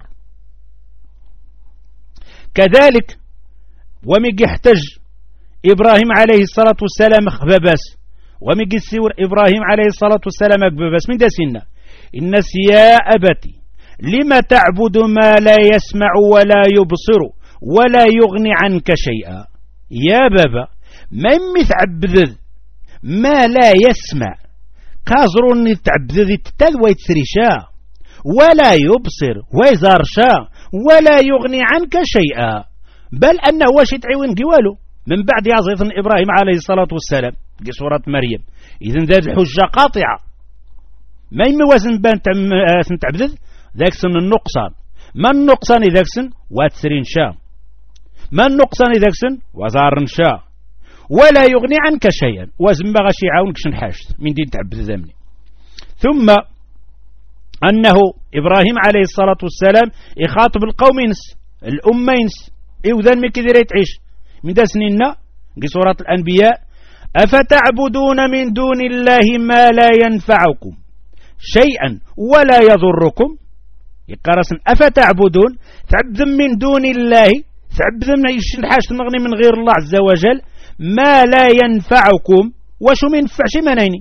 كذلك وميجي يحتج إبراهيم عليه الصلاة والسلام خبابس وميجي السور إبراهيم عليه الصلاة والسلام خبابس من دسنا الناس يا أبتي لما تعبد ما لا يسمع ولا يبصر ولا يغني عنك شيئا يا بابا من متعبد ما لا يسمع قازرون يتعبد التل ويتسرشا ولا يبصر ويزارشا ولا يغني عنك شيئا بل أنه واش يتعوين قوالو من بعد يعزيث إبراهيم عليه الصلاة والسلام في سورة مريم إذن ذات الحجة قاطعة ما يموازن بان تعبد ذاك سن النقصان ما النقصان ذاك سن واتسرين شا ما النقصان ذاك سن وزارن شا ولا يغني عنك شيئا وزن بغشي عاونك شنحاشت من دين تعبد ذمني. ثم أنه إبراهيم عليه الصلاة والسلام يخاطب القوم ينس الأمة ينس إذن مكي تعيش من دا سنيننا في سورة الأنبياء أفتعبدون من دون الله ما لا ينفعكم شيئا ولا يضركم يقرأ أفتعبدون تعبد من دون الله تعبد من الحاجة المغني من غير الله عز وجل ما لا ينفعكم وشو منفع شمانيني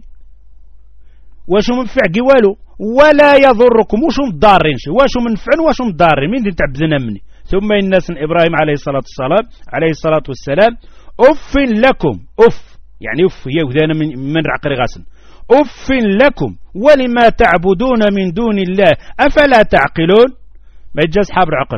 وشو منفع قوالو ولا يضركم وشو مضارين وشو منفع وشو مضارين من دي تعبدنا مني. ثم الناس إبراهيم عليه الصلاة والسلام أف لكم أف يعني أف يهودان من عقر غاسن أف لكم ولما تعبدون من دون الله أفلا تعقلون ما يجاز حاب العقر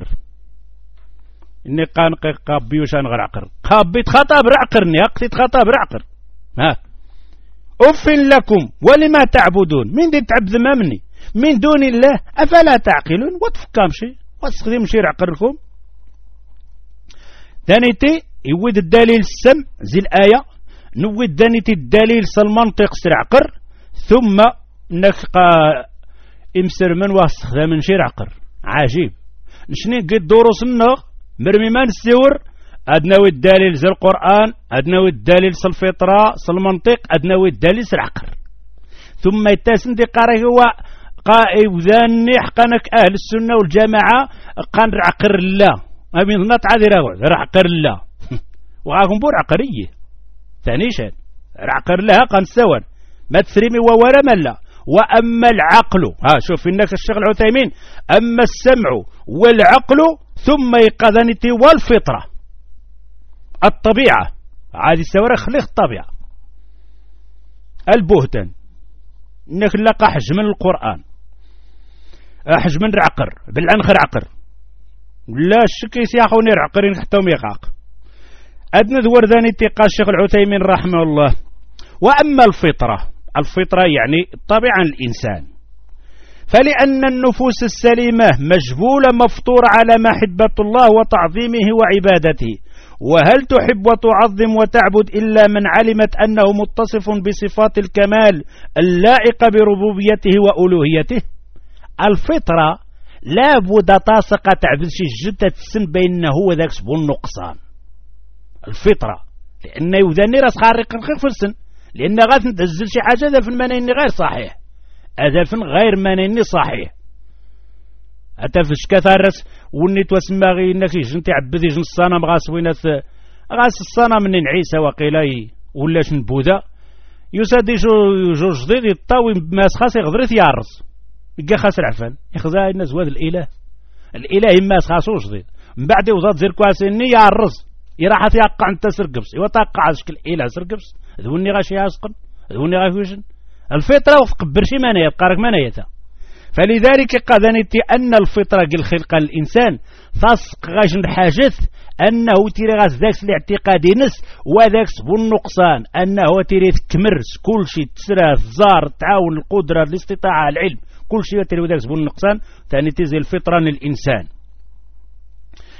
إني قابي وشان غير عقر قابي تخطاب رعقرني أقتي تخطاب رعقر ها أف لكم ولما تعبدون من دي تعبد ممني من دون الله أفلا تعقلون وتفكام شيء وتستخدم شيء عقركم. ثانيتي يود الدليل السم زي الآية نود دانيتي الدليل سالمنطق سرعقر ثم نكقى امسر من واستخدام من شير عقر عجيب نشني قد دروس النغ مرمي ما نسيور أدناوي الدليل زي القرآن أدناوي الدليل سالفطرة سالمنطق أدناوي الدليل سرعقر ثم يتاسن دي قاره هو قائد حقنك أهل السنة والجماعة قان عقر الله أمين نط عادي عقر الله وغاكم بور عقرية ثاني شيء عقر لها قان سوان ما تسريمي وورا ملا. وأما العقل شوف إنك الشيخ العثيمين أما السمع والعقل ثم يقذنتي والفطرة الطبيعة عادي السوارة خليك الطبيعة البهتن إنك لقى حج من القرآن حج من عقر بالعنخر عقر لا الشك يسياخوني عقرين حتى يقاق أدنى ذور ذاني تيقى الشيخ العثيمين رحمه الله. وأما الفطرة يعني طبيعة الإنسان فلأن النفوس السليمة مجبولة مفطورة على محبة الله وتعظيمه وعبادته وهل تحب وتعظم وتعبد إلا من علمت أنه متصف بصفات الكمال اللائقة بربوبيته وألوهيته. الفطرة لا بد تاسق تعبد شي جدة السن بينه وذاك سبو النقصان الفطرة لأن يوذني راس خارق خير في السن لأن غاث نتهزل شي حاجة ذا في المنين غير صحيح هذا في غير منين صحيح حتى في شكاثارس وني توسمى غي انك يجن تعبد يجن الصنم غاس وينات غاس الصنم من عيسى وقيلاي ولا شن بوذا يسادي جو جديد يطاوي ماس خاص يغدرث يعرس يلقى خاص العفان يخزا الناس وهذا الاله ماس خاصو جديد من بعد وزاد زير كواسيني يعرس يراح يقع انت سرقبس يوقع شكل اله سرقبس ذوني غاشي ياسقن ذوني غافوشن الفطره وفقبر شي مانيا يبقى مانيا. فلذلك قذنتي أن الفطرة الخلق الإنسان فاسق غاجن حاجث أنه تيري غاز ذاكس الاعتقاد نس وذاكس بالنقصان أنه تيري تكمرس كل شيء تسرى الزار تعاون القدرة الاستطاعة العلم كل شيء تيري ذاكس بالنقصان ثاني تيزي الفطرة للإنسان.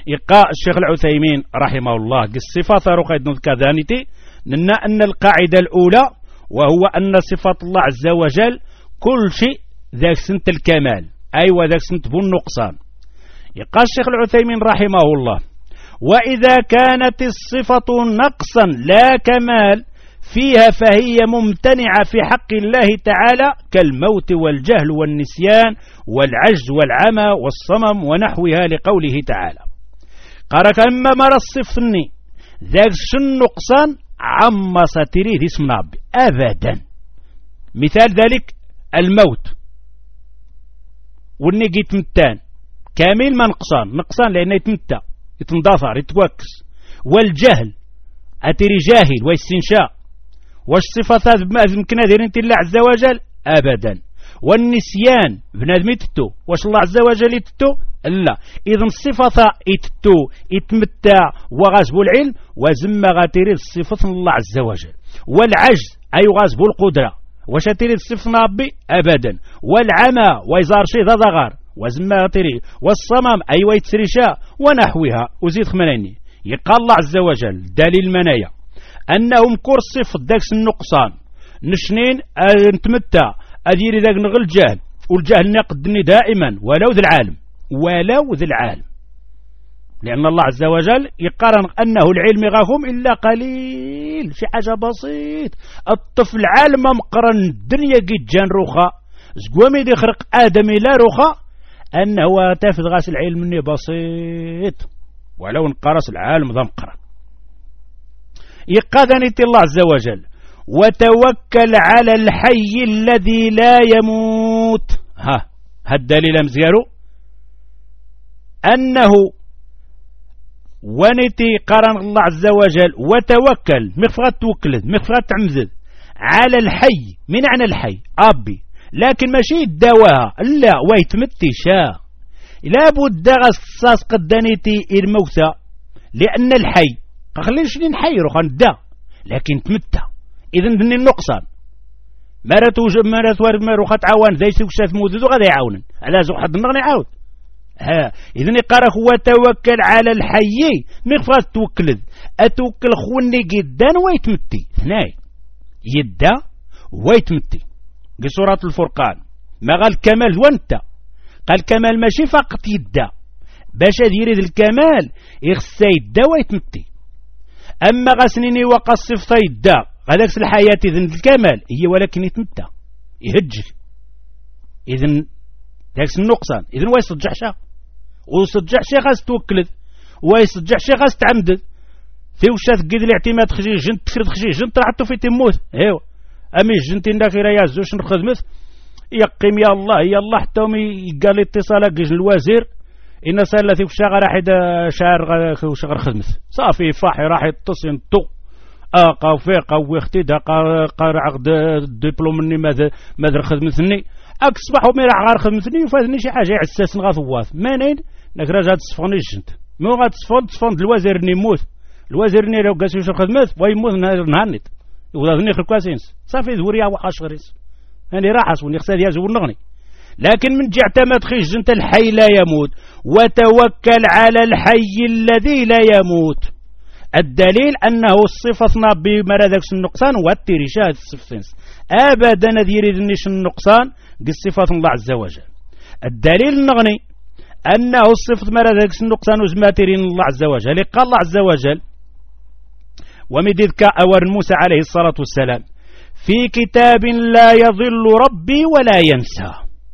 يقى الشيخ العثيمين رحمه الله الصفة رقيد كذانتي لأن أن القاعدة الأولى وهو أن صفات الله عز وجل كل شيء ذاك سنة الكمال أي وذاك سنة بالنقصان. يقى الشيخ العثيمين رحمه الله وإذا كانت الصفة نقصا لا كمال فيها فهي ممتنعة في حق الله تعالى كالموت والجهل والنسيان والعجز والعمى والصمم ونحوها لقوله تعالى قالك أما مرى الصفني ذاك شن نقصان عما ستريد اسم ربي أبدا. مثال ذلك الموت والني يتمتان كامل ما نقصان لأنه يتمتى يتندثر يتوكس. والجهل أتري جاهل واستنشاء واش صفات يمكن هذه انت الله عز وجل أبدا. والنسيان بنادم يتتو واش الله عز وجل يتتو لا. إذن الصفة يتتو يتمتع وغازب العلم وزم غاتري الصفة الله عز وجل. والعجز أي غازب القدرة واش تريد الصفة ربي أبدا. والعمى ويزار شيء ذا ضغار وزم غاتري. والصمم أي ويتسرشا ونحوها وزيد خمانيني. يقال الله عز وجل دليل المنايا أنهم كرصف داكس النقصان نشنين نتمتع أديري ذاك نغل الجهل والجهل نقدني دائما ولو ذي العالم لأن الله عز وجل يقارن أنه العلم غاهم إلا قليل شي حاجة بسيط. الطفل عالم مقرن الدنيا قد جان روخا زقومي دي خرق آدمي لا روخا أنه تافذ غاس العلم مني بسيط ولو انقرص العالم ذا مقرن. يقاذني الله عز وجل وتوكل على الحي الذي لا يموت. الدليل مزيارو أنه ونتي قرن الله عز وجل وتوكل مخفغات توكلد مخفغات تعمزد على الحي. من عن الحي أبي لكن ماشي الدواء لا ويتمتي شاء لابد غصاص قدانيتي الموتى لأن الحي خليش نحيرو خندا لكن تمتع. إذن دني النقصان مرات وارد مارو خات عوان ذي سوكشات مودد وغادي يعاونن على زو حد نغني عاود. إذن يقرأ هو توكل على الحي مغفرات توكلد أتوكل خوني جدا ويتمتي ثناي يدا ويتمتي. قي سورة الفرقان ما قال كمال وانت قال كمال ماشي فقط يدا باش يريد الكمال يخص يدا ويتمتي. أما غسنيني وقصف صيدا غداك الحياة إذن الكمال هي ولكن يتمتع يهجر. إذن داك النقصان إذن ويصدح شا ويصدح شي غاس توكلد ويصدح شي غاس تعمدد في وشات قيد الاعتماد خشي جنت تفرد خشي جنت رعتو في تموت ايوا أمي جنتي داخل يا زوش نخدمت يقيم يا الله حتى قال اتصالك جن الوزير إن سالتي في شغل راح شهر شغل خدمت صافي فاحي راح يتصل تو قوفيقه واختدا قار عقد دبلوم مني ماذا خدمتني اكصبح ومي راح غير خدمتني وفاتني شي حاجه عساس غاثواث مانين نك راه تصفوني الجنت مو غتصفون الوزير نيموت الوزير ني لو قاسي واش خدمت ويموت نهار نيت وذني خركواسينس صافي ذوريا وحاش غريس يعني راحس وني خصها ديال زور نغني. لكن من جهة ما تخيش انت الحي لا يموت وتوكل على الحي الذي لا يموت. الدليل أنه الصفة بمرادك النقصان والترشاد الصفتين أبدا يريد النش النقصان بصفة الله عز وجل. الدليل النغني أنه الصفة مرادك النقصان وزماترين الله عز وجل. قال الله عز وجل ومددك أور موسى عليه الصلاة والسلام في كتاب لا يضل ربي ولا ينسى.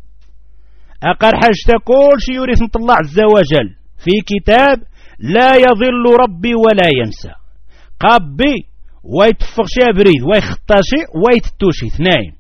أقر حاجة كل شيء يريد الله عز وجل في كتاب لا يضل ربي ولا ينسى. قبي ويتفق شي بريد ويخطاشي ويتتوشي اثنين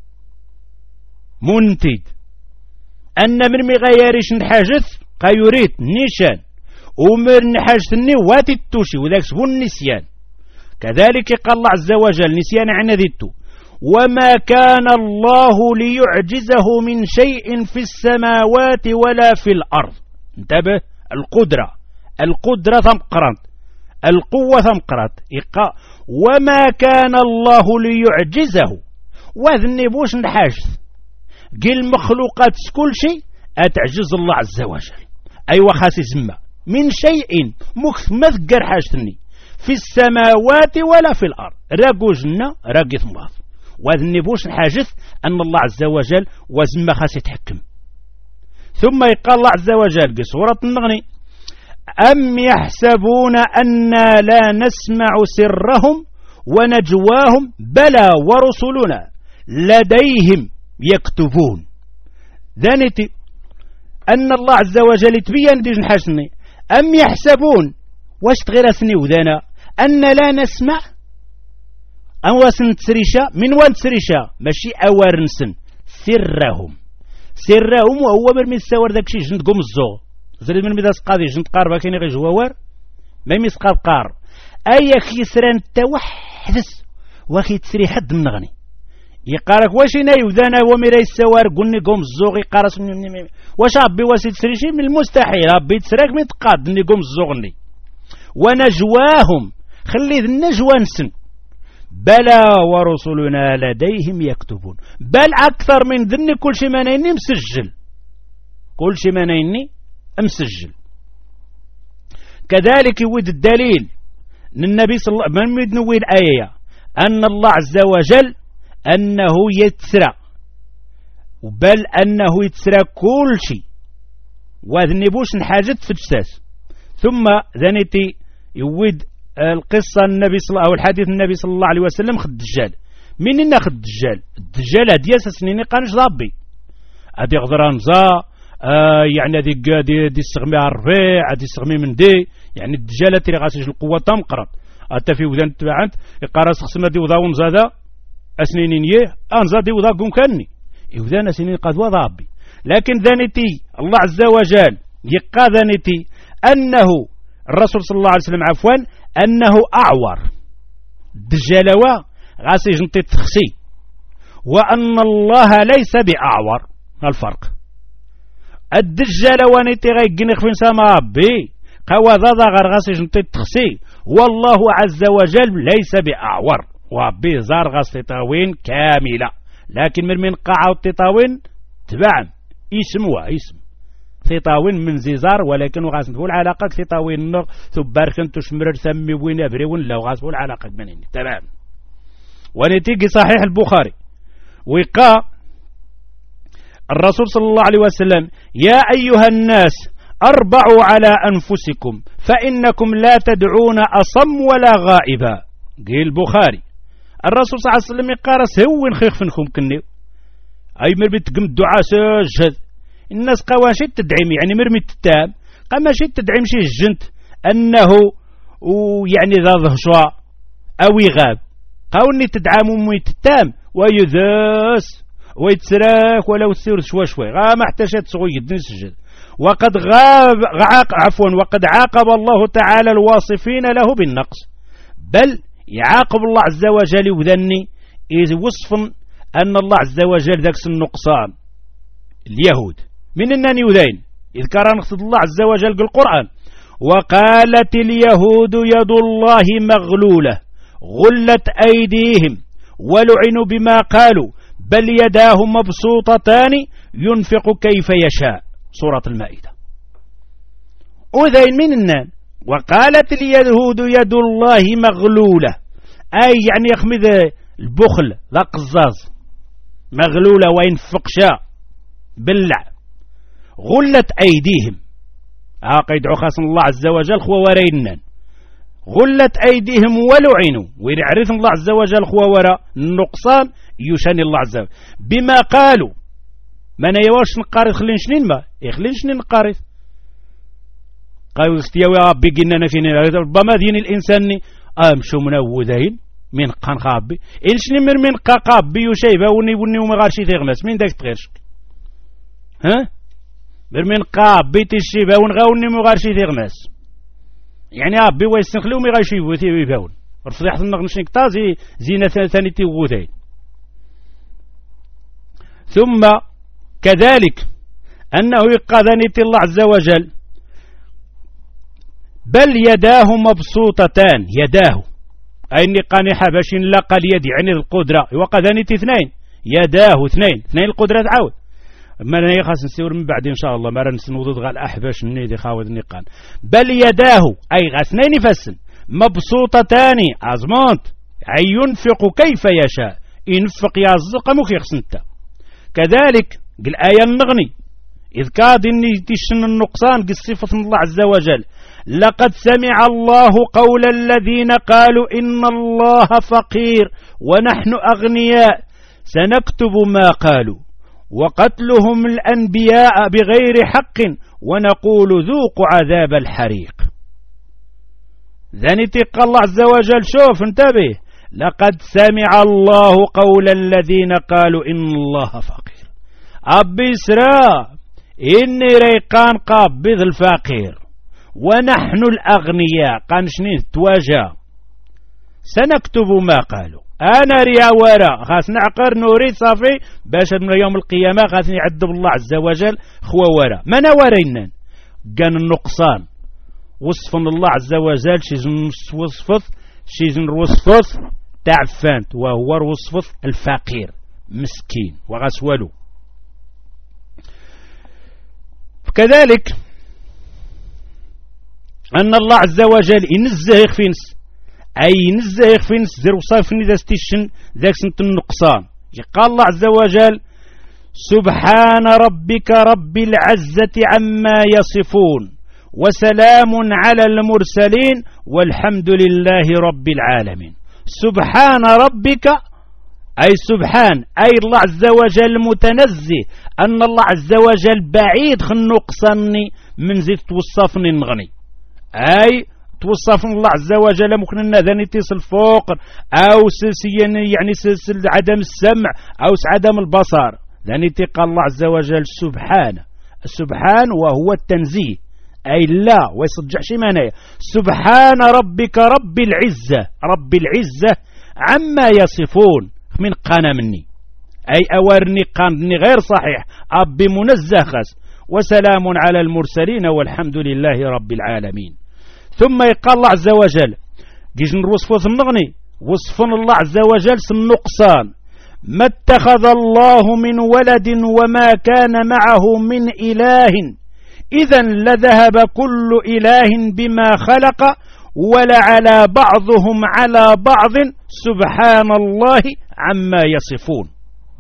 منتج أن من مغيرش نحاجث قيريد نيشان ومر نحاجثني واتتوشي وذاك سبو النسيان. كذلك قال الله عز وجل نسيان عن ذيتو وما كان الله ليعجزه من شيء في السماوات ولا في الأرض. انتبه القدرة ثمقرت القوة ثمقرت وما كان الله ليعجزه وذني بوش نحاجث قل مخلوقات كل شيء أتعجز الله عز وجل. أي وخاسي زما من شيء ما ذكر حاجتني في السماوات ولا في الأرض راقو جنة راقي ثمراض وذني بوش نحاجث أن الله عز وجل وزم خاص يتحكم. ثم يقال الله عز وجل بسورة النغني أم يحسبون أنا لا نسمع سرهم ونجواهم بلى ورسلنا لديهم يكتبون. ذانتي أن الله عز وجل يتبين ديج نحاجني أم يحسبون واش تغير سني وذانا أن لا نسمع أواسن تسريشا من وان تسريشا ماشي أوارنسن سرهم وهو مرمي السوار داكشي جنت قوم الزوغ زريد من ميدا سقاضي جنت قاربا كاين غير جوار ما يمسقاد قار أي خسران توحدس واخي تسري حد من غني يقارك واش نايو ذانا وميراي السوار قلني قوم الزوغ يقارس واش ربي واسي تسريشي من المستحيل ربي تسراك من تقاد ني قوم الزوغني ونجواهم خلي النجوى نسن بلى ورسلنا لديهم يكتبون بل أكثر من ذني كل شيء ما نيني مسجل كل شيء ما نيني مسجل. كذلك يود الدليل للنبي صلى الله عليه وسلم من يدنوي الآية أن الله عز وجل أنه يتسرى بل أنه يتسرى كل شيء وذنبوش نحاجت في الجساس. ثم ذنتي يود القصة النبي صلى الله أو الحديث النبي صلى الله عليه وسلم خد الدجال من إنا خد الدجال هدي أساسنيني قانش ضابي هدي غضرانزا يعني دي السغمي الربيع هدي السغمي من دي يعني الدجال تري غاسج القوة تمقرط أتا في وذان تبعت يقارس خصنا دي وضاون زادا أسنينين أنزا دي وضا قوم كاني وذان أسنين قد وضابي. لكن ذانتي الله عز وجل يقا ذانتي أنه الرسول صلى الله عليه وسلم عفوا أنه أعور الدجالوا غاسي جنتي تخسي وأن الله ليس بأعور. الفرق الدجالوا نتي غيقنخ في سما ربي قوى ضاضا غير غاسي جنتي تخسي والله عز وجل ليس بأعور وربي زار غاس تطاوين كاملة لكن من قاعة التطاوين تبعا اسم ثطاوين من زيزار ولكن غاس نقول علاقة ثطاوين النغ ثبار كنتو شمرر ثمي وين ابريون لو غاس نقول علاقة منين تمام. ونتيجي صحيح البخاري وقا الرسول صلى الله عليه وسلم يا أيها الناس أربعوا على أنفسكم فإنكم لا تدعون أصم ولا غائبا. قيل البخاري الرسول صلى الله عليه وسلم يقارس هو نخيخ فنكم كنيو أي مربي تقم الدعاء سجد الناس قواشي تدعم يعني مرمي التام قماشي تدعم شي الجنت أنه يعني ذا ظهشوا أو يغاب قاوني تدعم مويت التام ويذاس ويتسراك ولو تسير شوي ما احتاجت صغير نسجد. وقد وقد عاقب الله تعالى الواصفين له بالنقص بل يعاقب الله عز وجل وذني إذ وصف أن الله عز وجل ذاك النقصان اليهود من أنني وذين إذ كان نقصد الله عز وجل بالقرآن وقالت اليهود يد الله مغلولة غلت أيديهم ولعنوا بما قالوا بل يداه مبسوطتان ينفق كيف يشاء سورة المائدة. أذين من النان وقالت اليهود يد الله مغلولة أي يعني يخمذ البخل ذا قزاز مغلولة وينفق شاء بلع غلت أيديهم قيد عخاص الله عز وجل خوا ورينان غلت أيديهم ولعنوا وإن عرف الله عز وجل خوا ورا النقصان يشان الله عز وجل بما قالوا ما نيواش نقارث خلين شنين ما يخلين شنين نقارث قالوا استياوي ربي قلنا فين ربما دين الإنسان أمشوا منوذين من قان خابي إنش نمر من قابي وشيبه وني ومغارشي تغمس من داك تغيرشك ها مر من قابي تشيبه ونغاوني مغارشي تغمس يعني ربي ويستنخلو مي غاشي يباون رفضيحة النغنشنك تازي زينة ثاني تيغوذين. ثم كذلك أنه يقاذنيت الله عز وجل بل يداه مبسوطتان يداه أي قانحة باش نلقى اليد يعني القدرة وقاذنيت اثنين يداه اثنين القدرة تعاود ما راني خاص نسيور من بعد إن شاء الله ما راني نوضد غا الأحباش نيدي خاوذ نيقان بل يداه أي غاسنين فسن مبسوطتان أزمونت أي ينفق كيف يشاء ينفق يازق مو خصنتا كذلك قل آية النغني إذ كاد إني تشن النقصان قل صفة الله عز وجل لقد سمع الله قول الذين قالوا إن الله فقير ونحن أغنياء سنكتب ما قالوا وقتلهم الأنبياء بغير حق ونقول ذوقوا عذاب الحريق. ذني تقى الله عز وجل شوف انتبه لقد سمع الله قول الذين قالوا إن الله فقير أبي سرا إني ريقان قابض الفقير ونحن الأغنياء قانشنين تواجه سنكتب ما قالوا أنا ريا ورا خاص نعقر نوري صافي باش من يوم القيامة خاص يعذب الله عز وجل خوا ورا ما نورينا كان النقصان وصفنا الله عز وجل شيزن وصفت شيزن وصفت تعفانت وهو وصفت الفقير مسكين وغسولو. كذلك أن الله عز وجل ينزه يخفينس أي ينزه يخفينس زر وصافني ذا ستيشن ذاك سنت النقصان. قال الله عز وجل سبحان ربك رب العزة عما يصفون وسلام على المرسلين والحمد لله رب العالمين. سبحان ربك أي سبحان أي الله عز وجل متنزه أن الله عز وجل بعيد خن نقصني من زيت توصفني نغني أي توصفن الله عز وجل ممكن أن ذني تصل فوق أو يعني عدم السمع أو عدم البصر ذني تقى الله عز وجل سبحانه. السبحان وهو التنزيه أي لا ويصدع شي معناه سبحان ربك رب العزة عما يصفون من قانا مني أي أورني قانني غير صحيح أبي منزه خس وسلام على المرسلين والحمد لله رب العالمين. ثم يقال الله عز وجل جيش نوصفه النغني وصفنا الله عز وجل النقصان ما اتخذ الله من ولد وما كان معه من إله إذا لذهب كل إله بما خلق ولعلى بعضهم على بعض سبحان الله عما يصفون.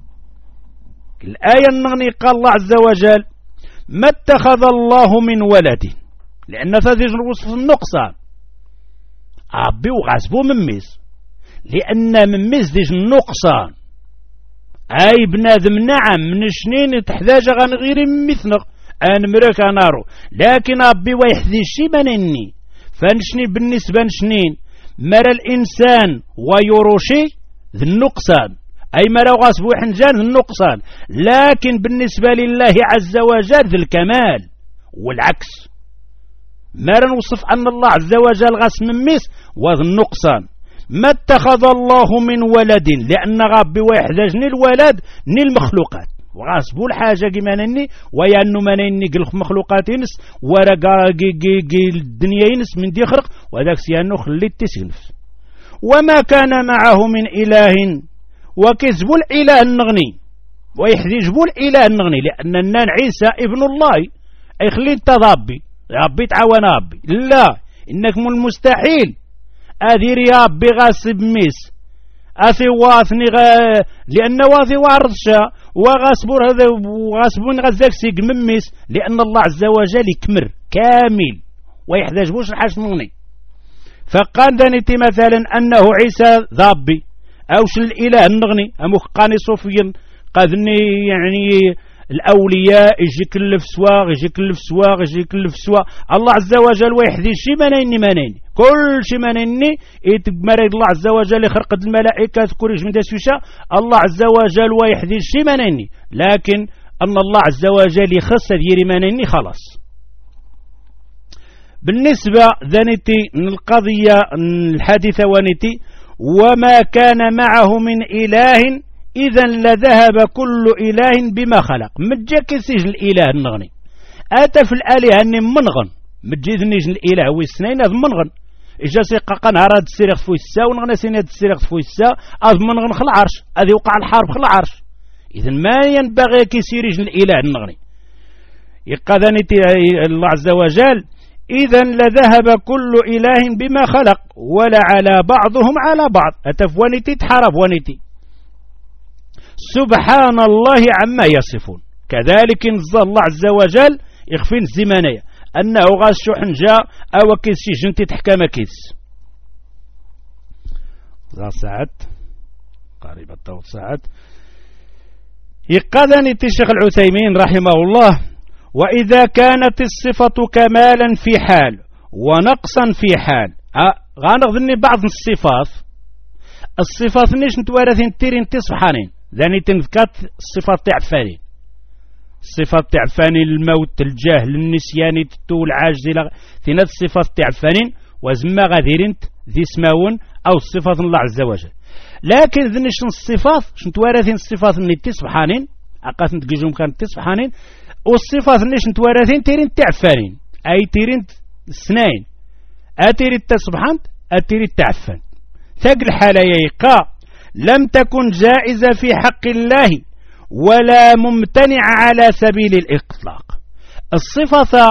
الآية النغني قال الله عز وجل ما اتخذ الله من ولد لأن فذيج وصف النقصان أبي وغاسبو مميز لأن مميز ديج النقصان أي بنادم نعم من شنين تحتاج غن غير مثنق أن مريك نارو لكن أبي ويحذي شي منني فنشني بالنسبة لشنين مرى الإنسان ويروشي ذي النقصان أي مرى غاسبو حنجان ذي النقصان لكن بالنسبة لله عز وجل ذي الكمال والعكس ما نوصف أن الله عز وجل غاس مميس وذي النقصان. ما اتخذ الله من ولد لأن ربي ويحتاجني الولد ني المخلوقات وغاسبو الحاجة كما نني ويانو ما نني قل مخلوقات ينس ورقا الدنيا ينس من دي خرق وذاك سيانو خليت تسنف. وما كان معه من إله وكذبوا الإله النغني ويحذجبوا الإله النغني لأن عيسى ابن الله أي خليت تضابي ربي تعاون ربي لا إنك من المستحيل أذير يا ربي غاسب ميس أثي واثني لأن واثي وارشا وغاسبور هذا وغاسبون غزاك سيق مميس لأن الله عز وجل يكمر كامل ويحتاج بوش الحاج نغني. فقال ذنتي مثلا أنه عيسى ذابي أوش الإله النغني أموك قاني صوفيا قذني يعني الأولياء يجي كلف سواغ يجي كلف سواغ يجي كلف سواغ الله عز وجل ويحذي شي منين كل شي منين يتمرد الله عز وجل يخرق الملائكة تكوريج من داسوشا الله عز وجل ويحذي شي منين لكن أن الله عز وجل يخص ديري منين خلاص. بالنسبة ذنتي القضية الحادثة ونتي وما كان معه من إله إذا لذهب كل إله بما خلق مجاك سجل الإله النغني أتى في الآلهة أني منغن مجيذ نيجن الإله ويسنين هذا منغن إجا سيقاقا نهار السيرغ فوي السا ونغنى سيناد السيرغ فوي السا هذا منغن خل عرش هذا وقع الحرب خل عرش إذن ما ينبغي كيسيريج الإله النغني يقذني الله عز وجل. إذن لذهب كل إله بما خلق ولا على بعضهم على بعض أتفونيتي تحارب ونيتي سبحان الله عما يصفون. كذلك نزل الله عز وجل يخفين الزمانية أنه غاز شحن جاء أو كيس جنتي تحكم كيس ساعات قريبة 3 ساعات. يقذني الشيخ العثيمين رحمه الله وإذا كانت الصفة كمالا في حال ونقصا في حال غنغذني بعض الصفات نيش نتوارثين تيرين تصبحانين ذاني تنذكات الصفات تعفانين الصفات تعفانين الموت الجهل النسيان التو العاجز ثنات الصفات تعفانين وزما غاديرين ذي سماون أو الصفات الله عز وجل. لكن ذنش الصفات شنتوارثين الصفات اللي تصبحانين أقاس نتجيجهم كانت تصبحانين والصفات اللي شنتوارثين تيرين تعفانين أي تيرين سنين أتيرين تصبحان أتيرين تعفان ثقل الحالة يقع لم تكن جائزة في حق الله ولا ممتنع على سبيل الإطلاق. الصفة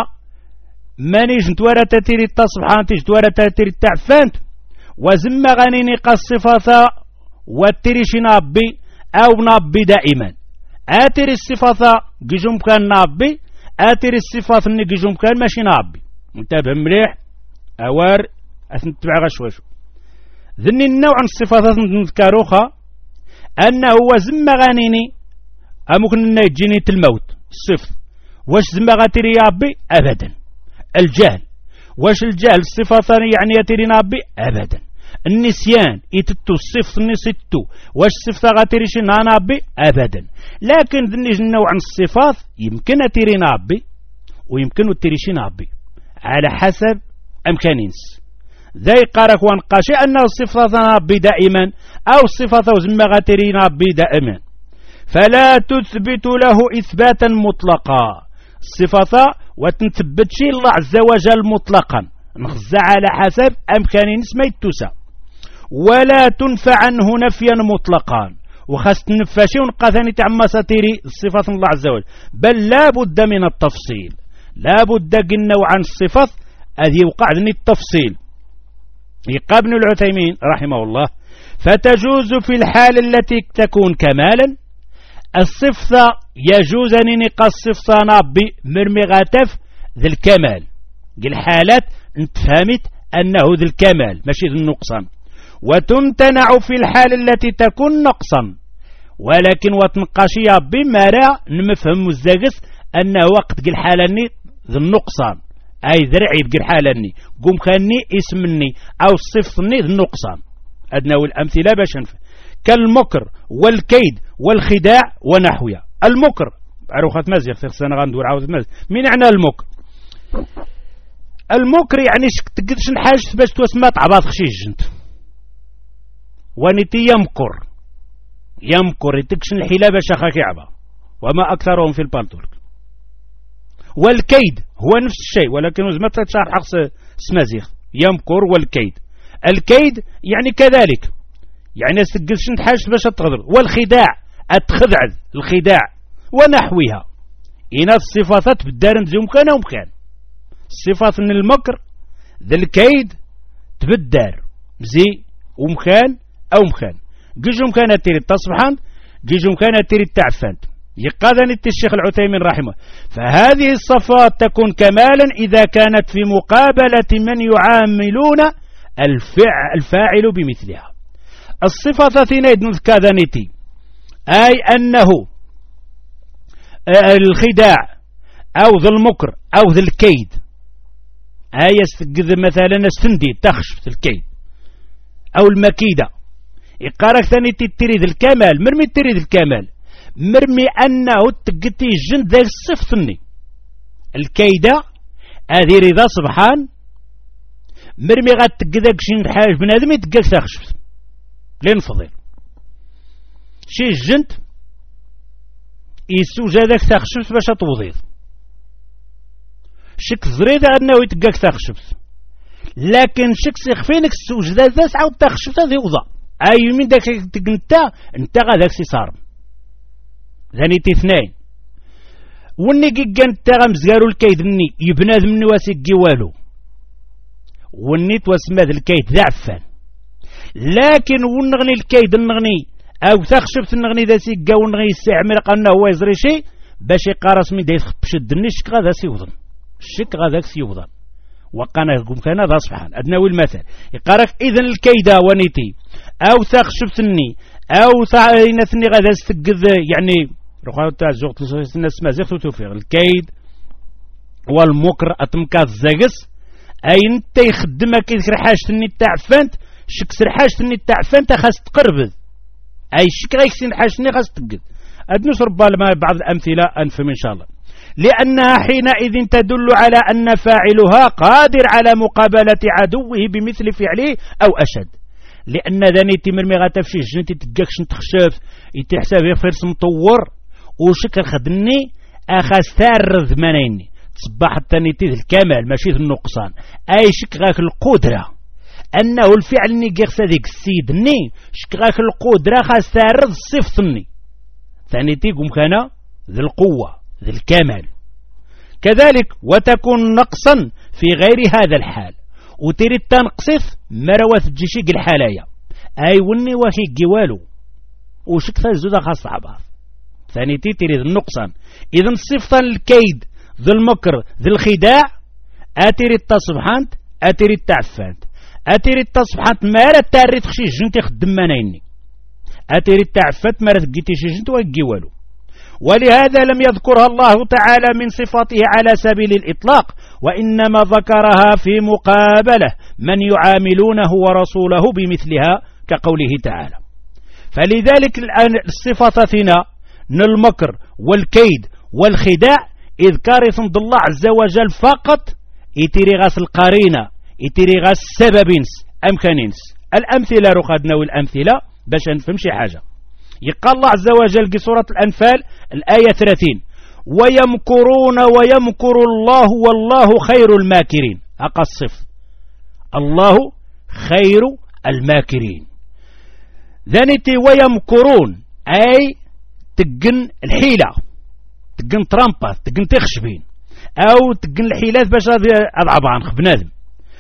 مانيش نتوارى تتيري التصبحان تجتوارى تتيري التعفان وزم غنيني الصفة واتريش نابي أو نابي دائما آتري الصفة جيجم كان نابي آتري الصفة اللي جيجم كان ماشي نابي منتبه مليح أوار أثنتبع غشوشو ذني النوع من الصفات نذكروها أنه هو زم غنيني أمكن يجيني الموت الصفر واش زم غاتري ربي أبدا. الجهل واش الجهل الصفة يعني يتري ربي أبدا. النسيان يتتو الصفر نسيتو واش الصفة غاتري شنا ربي أبدا. لكن ذني النوع من الصفات يمكن أتري ربي ويمكن أتري شنا ربي على حسب أمكانينس ذي قارك وانقاشي أنه الصفة ربي دائما أو الصفة زم غاتري ربي دائما فلا تثبت له إثباتا مطلقا. الصفة وتنثبت شيء الله عز وجل مطلقا نخزع على حسب أمكانين اسمه التوسع ولا تنفع عنه نفيا مطلقا وخاص تنفاشي ونقاثاني تعمى ساتيري الصفة الله عز وجل بل لا بد من التفصيل لا بد قلنا عن الصفة هذه وقعدني التفصيل. يقى ابن العثيمين رحمه الله فتجوز في الحال التي تكون كمالا الصفة يجوز أن نقى الصفة نابي مرمي غاتف ذي الكمال قل حالات انت فهمت أنه ذي الكمال ماشي ذي النقصان وتمتنع في الحال التي تكون نقصا ولكن وتنقاشي بمرا نمفهم الزاقس أنه وقت قل حالني ذي النقصان أي ذرعي بقل حالني قم خاني اسمني أو الصفني ذي النقصان أدنى الأمثلة باش نفهم كالمكر والكيد والخداع ونحوها. المكر عروخة مازيغ في السنة غندور عاوز مازيغ من معنى المكر؟ المكر يعني تقدش نحاج باش توسمى طعبات خشيج انت ونتي يمكر يتكش الحلا باش اخاك يعبا وما اكثرهم في البانتورك. والكيد هو نفس الشيء ولكن وزمت تشرح حقس سمازيغ يمكر والكيد. الكيد يعني كذلك يعني استقلش نتحاج باش تغدر. والخداع اتخدع الخداع ونحوها إن الصفات بالدار نزي مكان ومكان الصفات من المكر ذا الكيد تبدار مزي ومكان أو مكان جيجو مكان تيري التصبحان جيجو مكان تيري التعفان. يقاذن الشيخ العثيمين رحمه فهذه الصفات تكون كمالا إذا كانت في مقابلة من يعاملون الفاعل بمثلها. الصفة ثنيد نذكاذنتي أي أنه الخداع أو ذا المكر أو ذا الكيد أي مثلا استندي تخشف الكيد أو المكيدة يقارك ثاني تريد الكمال مرمي تريد الكمال مرمي أنه تقتي الجن ذا الصفتني الكيدة هذه رضا سبحان مرمي غاد تقدك شين حاج بنادم يتقاك تخشف لين فضيل شي الجنت يسوجدك تخشف باش توضيض شك زريد أنه يتقاك تخشف لكن شك سيخفينك السوجدة ذا عاود تخشف هذه وضع أي من داك انت غاداك سي صار ذانيتي اثنين وني كان تاغم زارو الكيد ني يبناد مني واسيكي والو وني توسماد الكيد ضعفان لكن ونغني الكيد النغني او تخشبت النغني ذا سيكا ونغني يستعمل قالنا هو يزري شي باش يقارس من دايت بشد النشك غادا سيوضن الشك غادا سيوضن وقانا لكم كان هذا سبحان ادناوي المثل يقارك اذا الكيده ونيتي او تخشبتني او ثاني غادا استقذ يعني رخاو تاع زوقت الناس ما زيغتو توفيق الكيد والمكر اتمكاز زاقس اي انت يخدمك كيسر حاجتني تاع فانت شك سر حاجتني تاع فانت خاص تقرب اي شك غيكسين حاجتني خاص تقد ادنس ربما بعض الامثله انفهم ان شاء الله لانها حينئذ تدل على ان فاعلها قادر على مقابله عدوه بمثل فعله او اشد لان ذانيتي مرمي غاتفشي جنتي تدقاكش نتخشف يتحسب يفرس مطور وشك خدني اخاس تارذ منيني تصبح التانيتي الكمال ماشي النقصان اي شك غاك القدره انه الفعل ني قيغس هذيك السيد ني شك غاك القدره خاص تارذ صفتني ثانيتي قم كان ذي القوه ذي الكمال كذلك وتكون نقصا في غير هذا الحال وتريد تنقصف مروة الجيشيق الحالايا اي وني واخي قوالو وشك ثالزودا خاص عباث ثانيتي تريد النقصان اذا صفة الكيد ذي المكر ذي الخداع اتريد تصبحانت اتريد تعفانت اتريد تصبحانت مالا تاريد خشي جنتي خدم منيني اتريد تعفانت مالا تقيتي جنت وقوالو ولهذا لم يذكرها الله تعالى من صفاته على سبيل الإطلاق وإنما ذكرها في مقابلة من يعاملونه ورسوله بمثلها كقوله تعالى فلذلك الآن الصفتنا المكر والكيد والخداع إذكار ضد الله عز وجل فقط يترغس القرينة يترغس سببينس أمكانينس الأمثلة رخدنا والأمثلة باش نفهم شي حاجة يقال الله عز وجل في سورة الأنفال الآية 30 ويمكرون ويمكر الله والله خير الماكرين هكا الصف الله خير الماكرين ذانيتي ويمكرون أي تقن الحيلة تقن ترامبا تقن تخشبين أو تقن الحيلات باش أضعبان خبنادم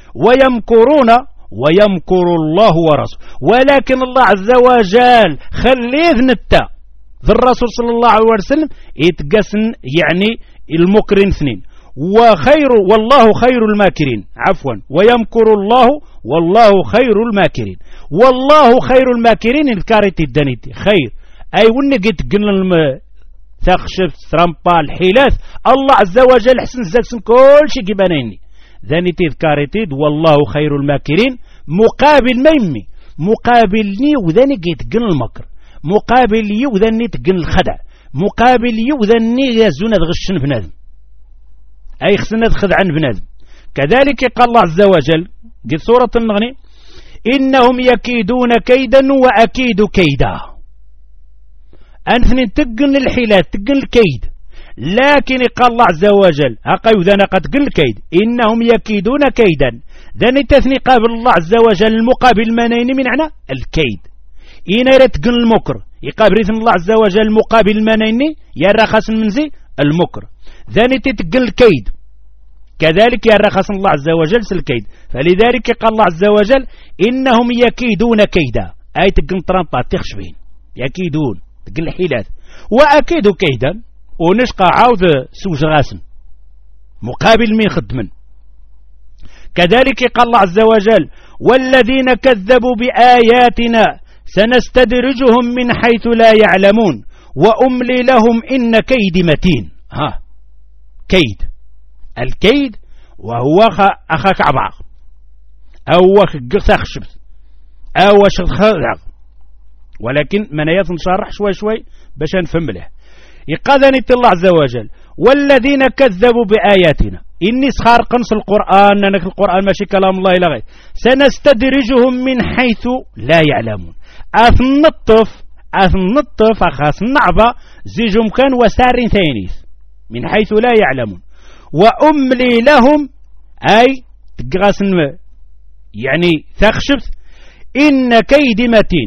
ويمكرون ويمكر الله ورسوله ولكن الله عز وجل خليه نتا ذي الرسول صلى الله عليه وسلم يتقسن يعني المكرين اثنين وخير والله خير الماكرين عفوا ويمكر الله والله خير الماكرين والله خير الماكرين الكاريتي الدانيتي خير اي وني قلت قلنا تخشف ترامبا الحيلات الله عز وجل حسن زاكسن كل شيء كيبانيني ذاني تذكارتيد والله خير الماكرين مقابل ميمي مقابلني وذاني قيتقن المكر مقابل لي وذاني تقن الخدع مقابل لي وذاني يزون غشن بنادم اي خسنا خدعا بنادم كذلك قال الله عز وجل قد سورة النغني انهم يكيدون كيدا واكيد كيدا انثني تقن الحيلات تقن الكيد لكن قال الله عز وجل هقا يذانا قد قل الكيد إنهم يكيدون كيدا ذاني تثني قابل الله عز وجل المقابل منين من عنا الكيد إنا يرتقن المكر يقابل الله عز وجل المقابل منين يرخص منزي المكر ذاني تتقن الكيد كذلك يرخص الله عز وجل الكيد فلذلك قال الله عز وجل إنهم يكيدون كيدا أي تقن ترامبا تخشبين يكيدون تقن الحيلات وأكيد كيدا ونشقى عاود سوج غاسم مقابل من خدمن كذلك قال الله عز وجل والذين كذبوا بآياتنا سنستدرجهم من حيث لا يعلمون وأملي لهم إن كيد متين ها كيد الكيد وهو أخاك عبع أو خخشب أو خخلع ولكن منايات نشرح شوي باش نفهم له يقاذني الله عز وجل والذين كذبوا بآياتنا إني سخار قنص القرآن أنك القرآن ماشي كلام الله إلى غير سنستدرجهم من حيث لا يعلمون أثنطف أخاص النعبة زيجهم كان وسار ثانيث من حيث لا يعلمون وأملي لهم أي تقاسن يعني تخشبت إن كيد متين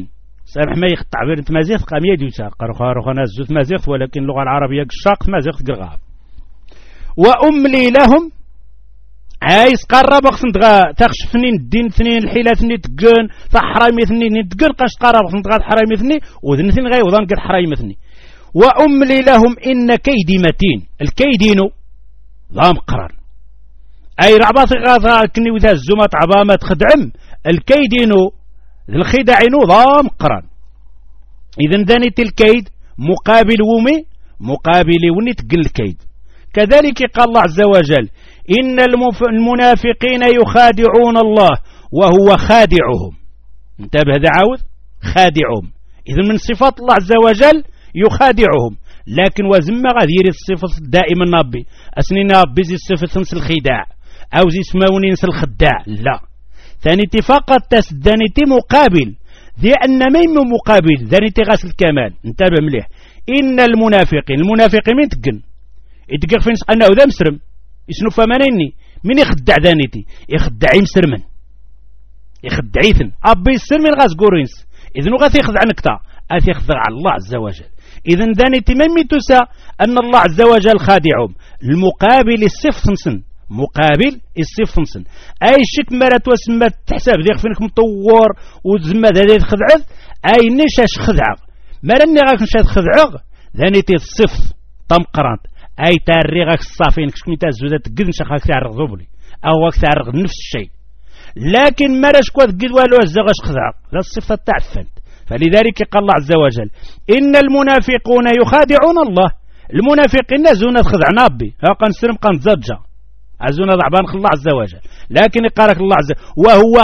سامح ما يقطع بين تمازيغ قامية ديوتا قرخنا الزوت مازيغ ولكن اللغة العربية الشاق مازيغ قرغاب. وأملي لهم عايز قرب اخصن تغا تخش فنين الدين ثنين الحيلة ثني تقن فحرايمي ثني تقن قاش تقرب اخصن تغا حرايمي ثني وذن ثني غاي وضان قد حرايمي ثني. وأملي لهم إن كيدي متين الكيدينو ضام قران أي رعباطي غاثا كني وذا الزمات عبامات خدعم الكيدينو الخدعينو ضام قران. إذن ذانيت الكيد مقابل ومي مقابل وني تقل الكيد. كذلك قال الله عز وجل إن المنافقين يخادعون الله وهو خادعهم. انتبه هذا عاود خادعهم. إذن من صفات الله عز وجل يخادعهم، لكن وزم غادير الصفة دائما نابي أسنين نابي زي الصفة نس الخداع أو زي اسماوني نس الخداع، لا ثانيتي فقط تسدانيتي مقابل ذي أن ميم مقابل ذانيتي غاس الكمال. انتبه مليح. إن المنافقين من تقن يتقن فين أنه ذا مسرم يسنو فمانيني من يخدع ذانيتي يخدعي مسرمن يخدعيثن أبي السرمن غاس قورينس إذن غاث يخدع نكتا أث يخدع الله عز وجل. إذن ذانيتي من تسا أن الله عز وجل خادعهم المقابل الصفنسن مقابل الصفنسن أي شك مرات وسمت تحسب ذيك فينك مطور وزمت هذه خدعت أي نشاش خدع مرني غاك نشاش خدع ذانيتي الصف طم قرانت أي تاري غاك الصافين كشكمي تازوزات قد نشاخ تعرق ذوبلي أو غاك تعرق نفس الشيء، لكن مرش كواد قد والو الزغش خدع لا الصفة تعفنت. فلذلك قال الله عز وجل إن المنافقون يخادعون الله. المنافقين زونا خدعنا بي ها قنسرم قنزجا عزونا ضعبان الله عز وجل، لكن قالك الله عز وجل وهو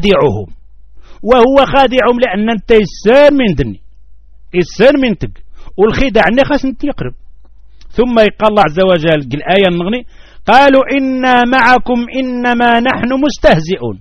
خادعهم لأن انت يسان من دني يسان من تق والخدع خاص انت يقرب. ثم يقال الله عز وجل قل آية النغني قالوا إنا معكم إنما نحن مستهزئون.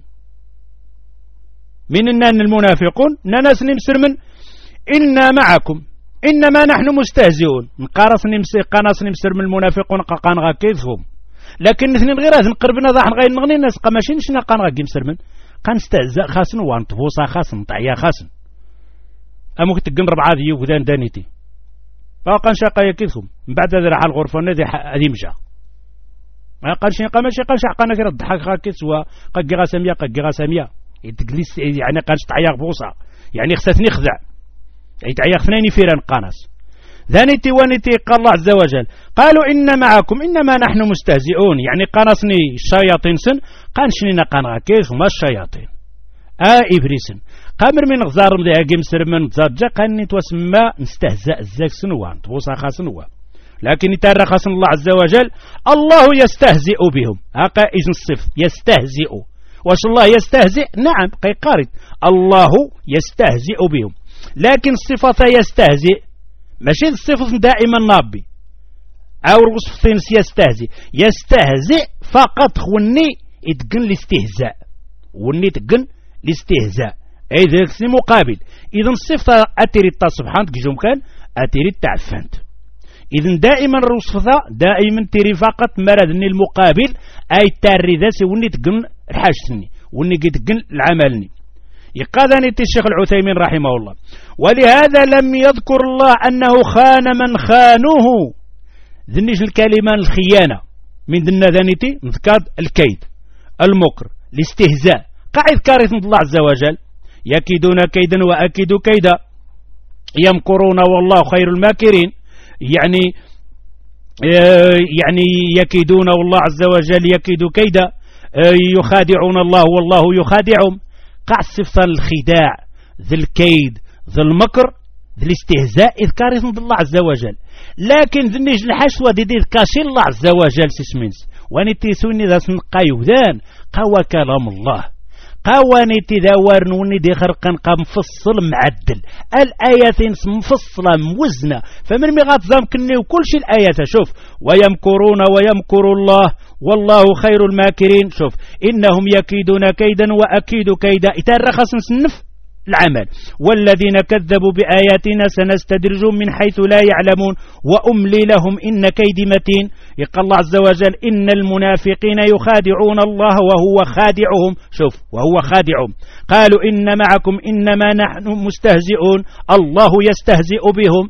من النان المنافقون ناس نمسر من إنا معكم إنما نحن مستهزئون نقارص نمسر من المنافقون قان غا كيفهم، لكن اثنين غير هذا نقربنا ضاحن غير نغني الناس قماشين شنا قان غا كيمسر من قان استهزاء خاصن وانطبوصا خاصن طعيا خاصن أمو كتقن ربعا ذي وذان دانيتي قان شاقا يكيفهم من بعد هذا رحال غرفة هذه مشا قال شي قماشي قال شاقانا كير الضحك غا كيسوا قا سامية يتجلس يعني قالش تعيق بوصة يعني خساتني خذع يعني تعيق ثنين فيران قانس ذانيتي ونيتي قال الله عز وجل قالوا إن معكم إنما نحن مستهزئون يعني قانصني الشياطين سن قانشنينا قان كيف ما الشياطين إبريسن قامر من غزار مذي هاقي مسر من زاجة قاني توسمى نستهزأ الزاك سنوان توصى خاسنوا، لكن يتارى خاسن الله عز وجل الله يستهزئ بهم هاقا إذن الصف يستهزئ. واش الله يستهزئ؟ نعم قارد الله يستهزئ بهم، لكن الصفة يستهزئ ماشي الصفة دائما نابي أو الوصفتين يستهزئ فقط خوني يتقن الاستهزاء وني تقن الاستهزاء أي ذلك مقابل. إذن الصفة أتري التصبحان تجوم كان أتري التعفانت. إذن دائما الوصفة دائما تري فقط مرضني المقابل أي تاري ذاسي وني تقن الحاجتني وني تقن العملني. يقاذني الشيخ العثيمين رحمه الله ولهذا لم يذكر الله أنه خان من خانوه ذنيش الكلمة الخيانة من ذنى ذنيتي نذكر الكيد المكر الاستهزاء قاعد كارث الله عز وجل يكيدون كيدا وأكيد كيدا يمكرون والله خير الماكرين يعني يكيدون والله عز وجل يكيد كيدا يخادعون الله والله يخادعهم. قاع صفة الخداع ذي الكيد ذي المكر ذي الاستهزاء إذكار اسم الله عز وجل، لكن ذي النجل الحشوة دي كاشي الله عز وجل سيسمينس وانتي سوني ذا سنقايوذان قوى كلام الله قوانيتي ذا وارنوني دي خرقان قام مفصل معدل الآيات مفصلة موزنة فمن مغات زامكني وكل شيء الآيات شوف ويمكرون ويمكر الله والله خير الماكرين. شوف إنهم يكيدون كيدا وأكيد كيدا إتارخص نسنف العمل. والذين كذبوا بآياتنا سنستدرجهم من حيث لا يعلمون وأملي لهم إن كيدي متين. يقول الله عز وجل إن المنافقين يخادعون الله وهو خادعهم. شوف، وهو خادعهم. قالوا إن معكم إنما نحن مستهزئون. الله يستهزئ بهم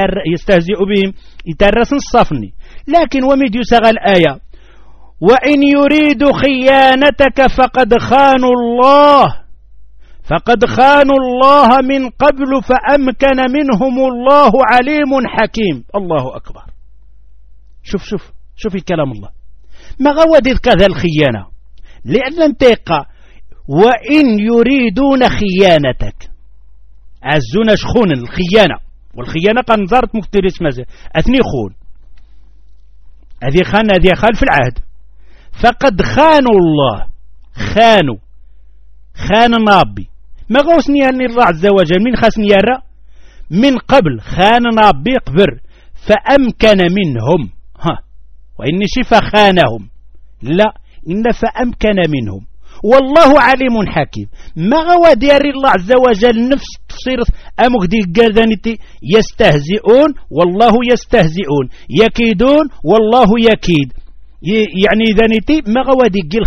يترس الصفني. لكن ومد يسغى الآية وإن يريدوا خيانتك فقد خانوا الله من قبل فأمكن منهم الله عليم حكيم. الله أكبر. شوف كلام الله. ما غودت كذا الخيانة لأن انتقى وإن يريدون خيانتك عزونا شخون الخيانة، والخيانة قد نظرت مكترس مازال أثني خون هذه خان في العهد. فقد خانوا الله، خان نابي ما غوسني أن الله عز وجل من خاصني يرى من قبل خان نابي قبر فأمكن منهم. وإن شفا خانهم لا إن فأمكن منهم والله عليم حكيم. ما غوا ديار الله عز وجل نفس تصير أمك دي قردانتي يستهزئون والله يستهزئون، يكيدون والله يكيد. يعني ذانتي ما غوا دي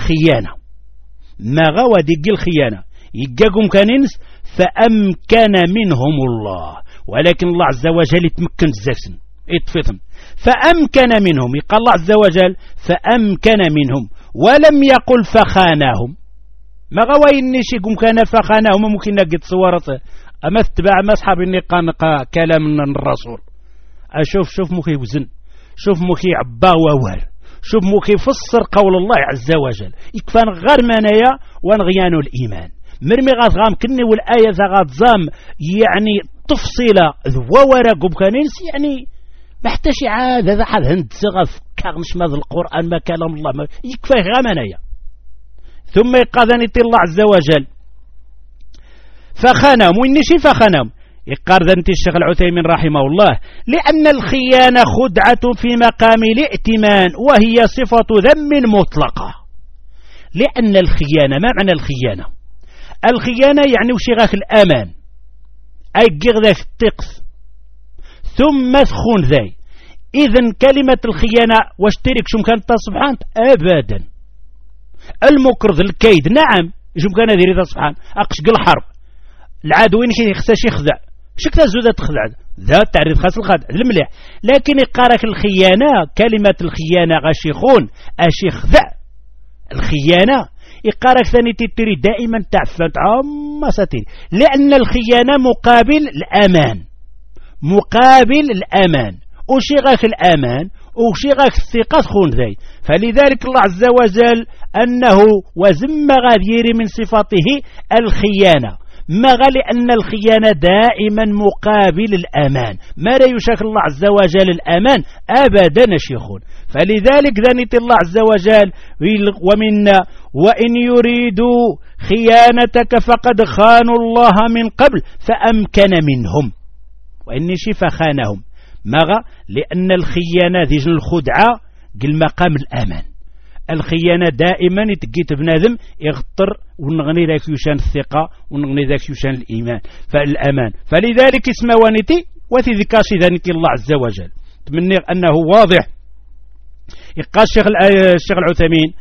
الخيانة يجاكم كننس فأمكن منهم الله، ولكن الله عز وجل يتمكن الزفن يتفطن فأمكن منهم. يقال الله عز وجل فأمكن منهم ولم يقل فخانهم. ما غوا ينشيكم كان فخانهم ممكن نجد صورته أما تتبع ما أصحاب النقا كلام من الرسول. شوف مخي وزن، شوف مخي عبا ووال، شوف مخي فسر قول الله عز وجل يكفان غير منايا ونغيانو الإيمان مرمي غاد غام كني والآية غاد زام يعني تفصيلة ذوورا قبكانينس يعني محتاج عاد هذا حد هند سغف كاغنش ماذا القرآن ما كلام الله ما يكفي غامنايا. ثم يقاذني الله عز وجل فخانهم وإنشي فخانهم. يقاذني الشيخ العثيمين رحمه الله لأن الخيانة خدعة في مقام الائتمان وهي صفة ذم مطلقة. لأن الخيانة ما معنى الخيانة؟ الخيانة يعني وشغاك الأمان أي قغذاك التقص ثم تخون ذي. إذن كلمة الخيانة واشترك شو مكان سبحان أبدا. المكرض الكيد نعم شو مكان ذي سبحان أقشق الحرب العدوين كي يخساش يخدع شكتا زودة تخدع ذات تعريض خاص الخدع المليح. لكن يقارك الخيانة كلمة الخيانة غشيخون أشي خدع الخيانة يقارك ثاني تتري دائما تعفت عما ستري. لأن الخيانة مقابل الأمان وشغاك الأمان وشغاك الثقة خون ذي. فلذلك الله عز وجل أنه وزم غادير من صفاته الخيانة ما لأن الخيانة دائما مقابل الأمان ما لا يشاك الله عز وجل الأمان أبدا شيخون. فلذلك ذنت الله عز وجل ومنا وإن يريدوا خيانتك فقد خانوا الله من قبل فأمكن منهم وإن شف خانهم ماذا لأن الخيانة ذي الخدعة قل مقام الأمان. الخيانة دائما يتقيت بنادم يغطر ونغني ذاك يشان الثقة ونغني ذاك يشان الإيمان فالأمان. فلذلك اسم وانتي وفي ذكاش ذانتي الله عز وجل تمني أنه واضح. يقال الشيخ العثيمين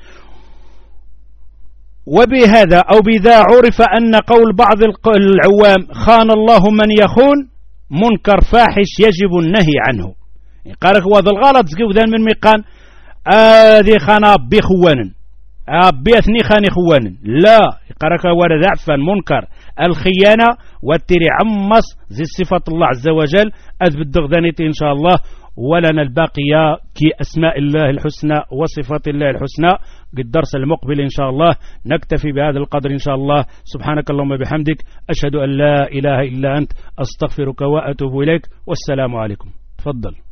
وبهذا أو بذا عرف أن قول بعض العوام خان الله من يخون منكر فاحش يجب النهي عنه. قالك هذا الغلط زقو ذا من ميقان هذه خانا بخوان بيثني خاني خوان لا قالك ورد عفا منكر الخيانة والتري عمص زي صفة الله عز وجل أذب الدغدانيتي إن شاء الله. ولنا الباقية كي أسماء الله الحسنى وصفات الله الحسنى قد درس المقبل إن شاء الله. نكتفي بهذا القدر إن شاء الله. سبحانك اللهم بحمدك أشهد أن لا إله إلا أنت أستغفرك وأتوب إليك والسلام عليكم. تفضل.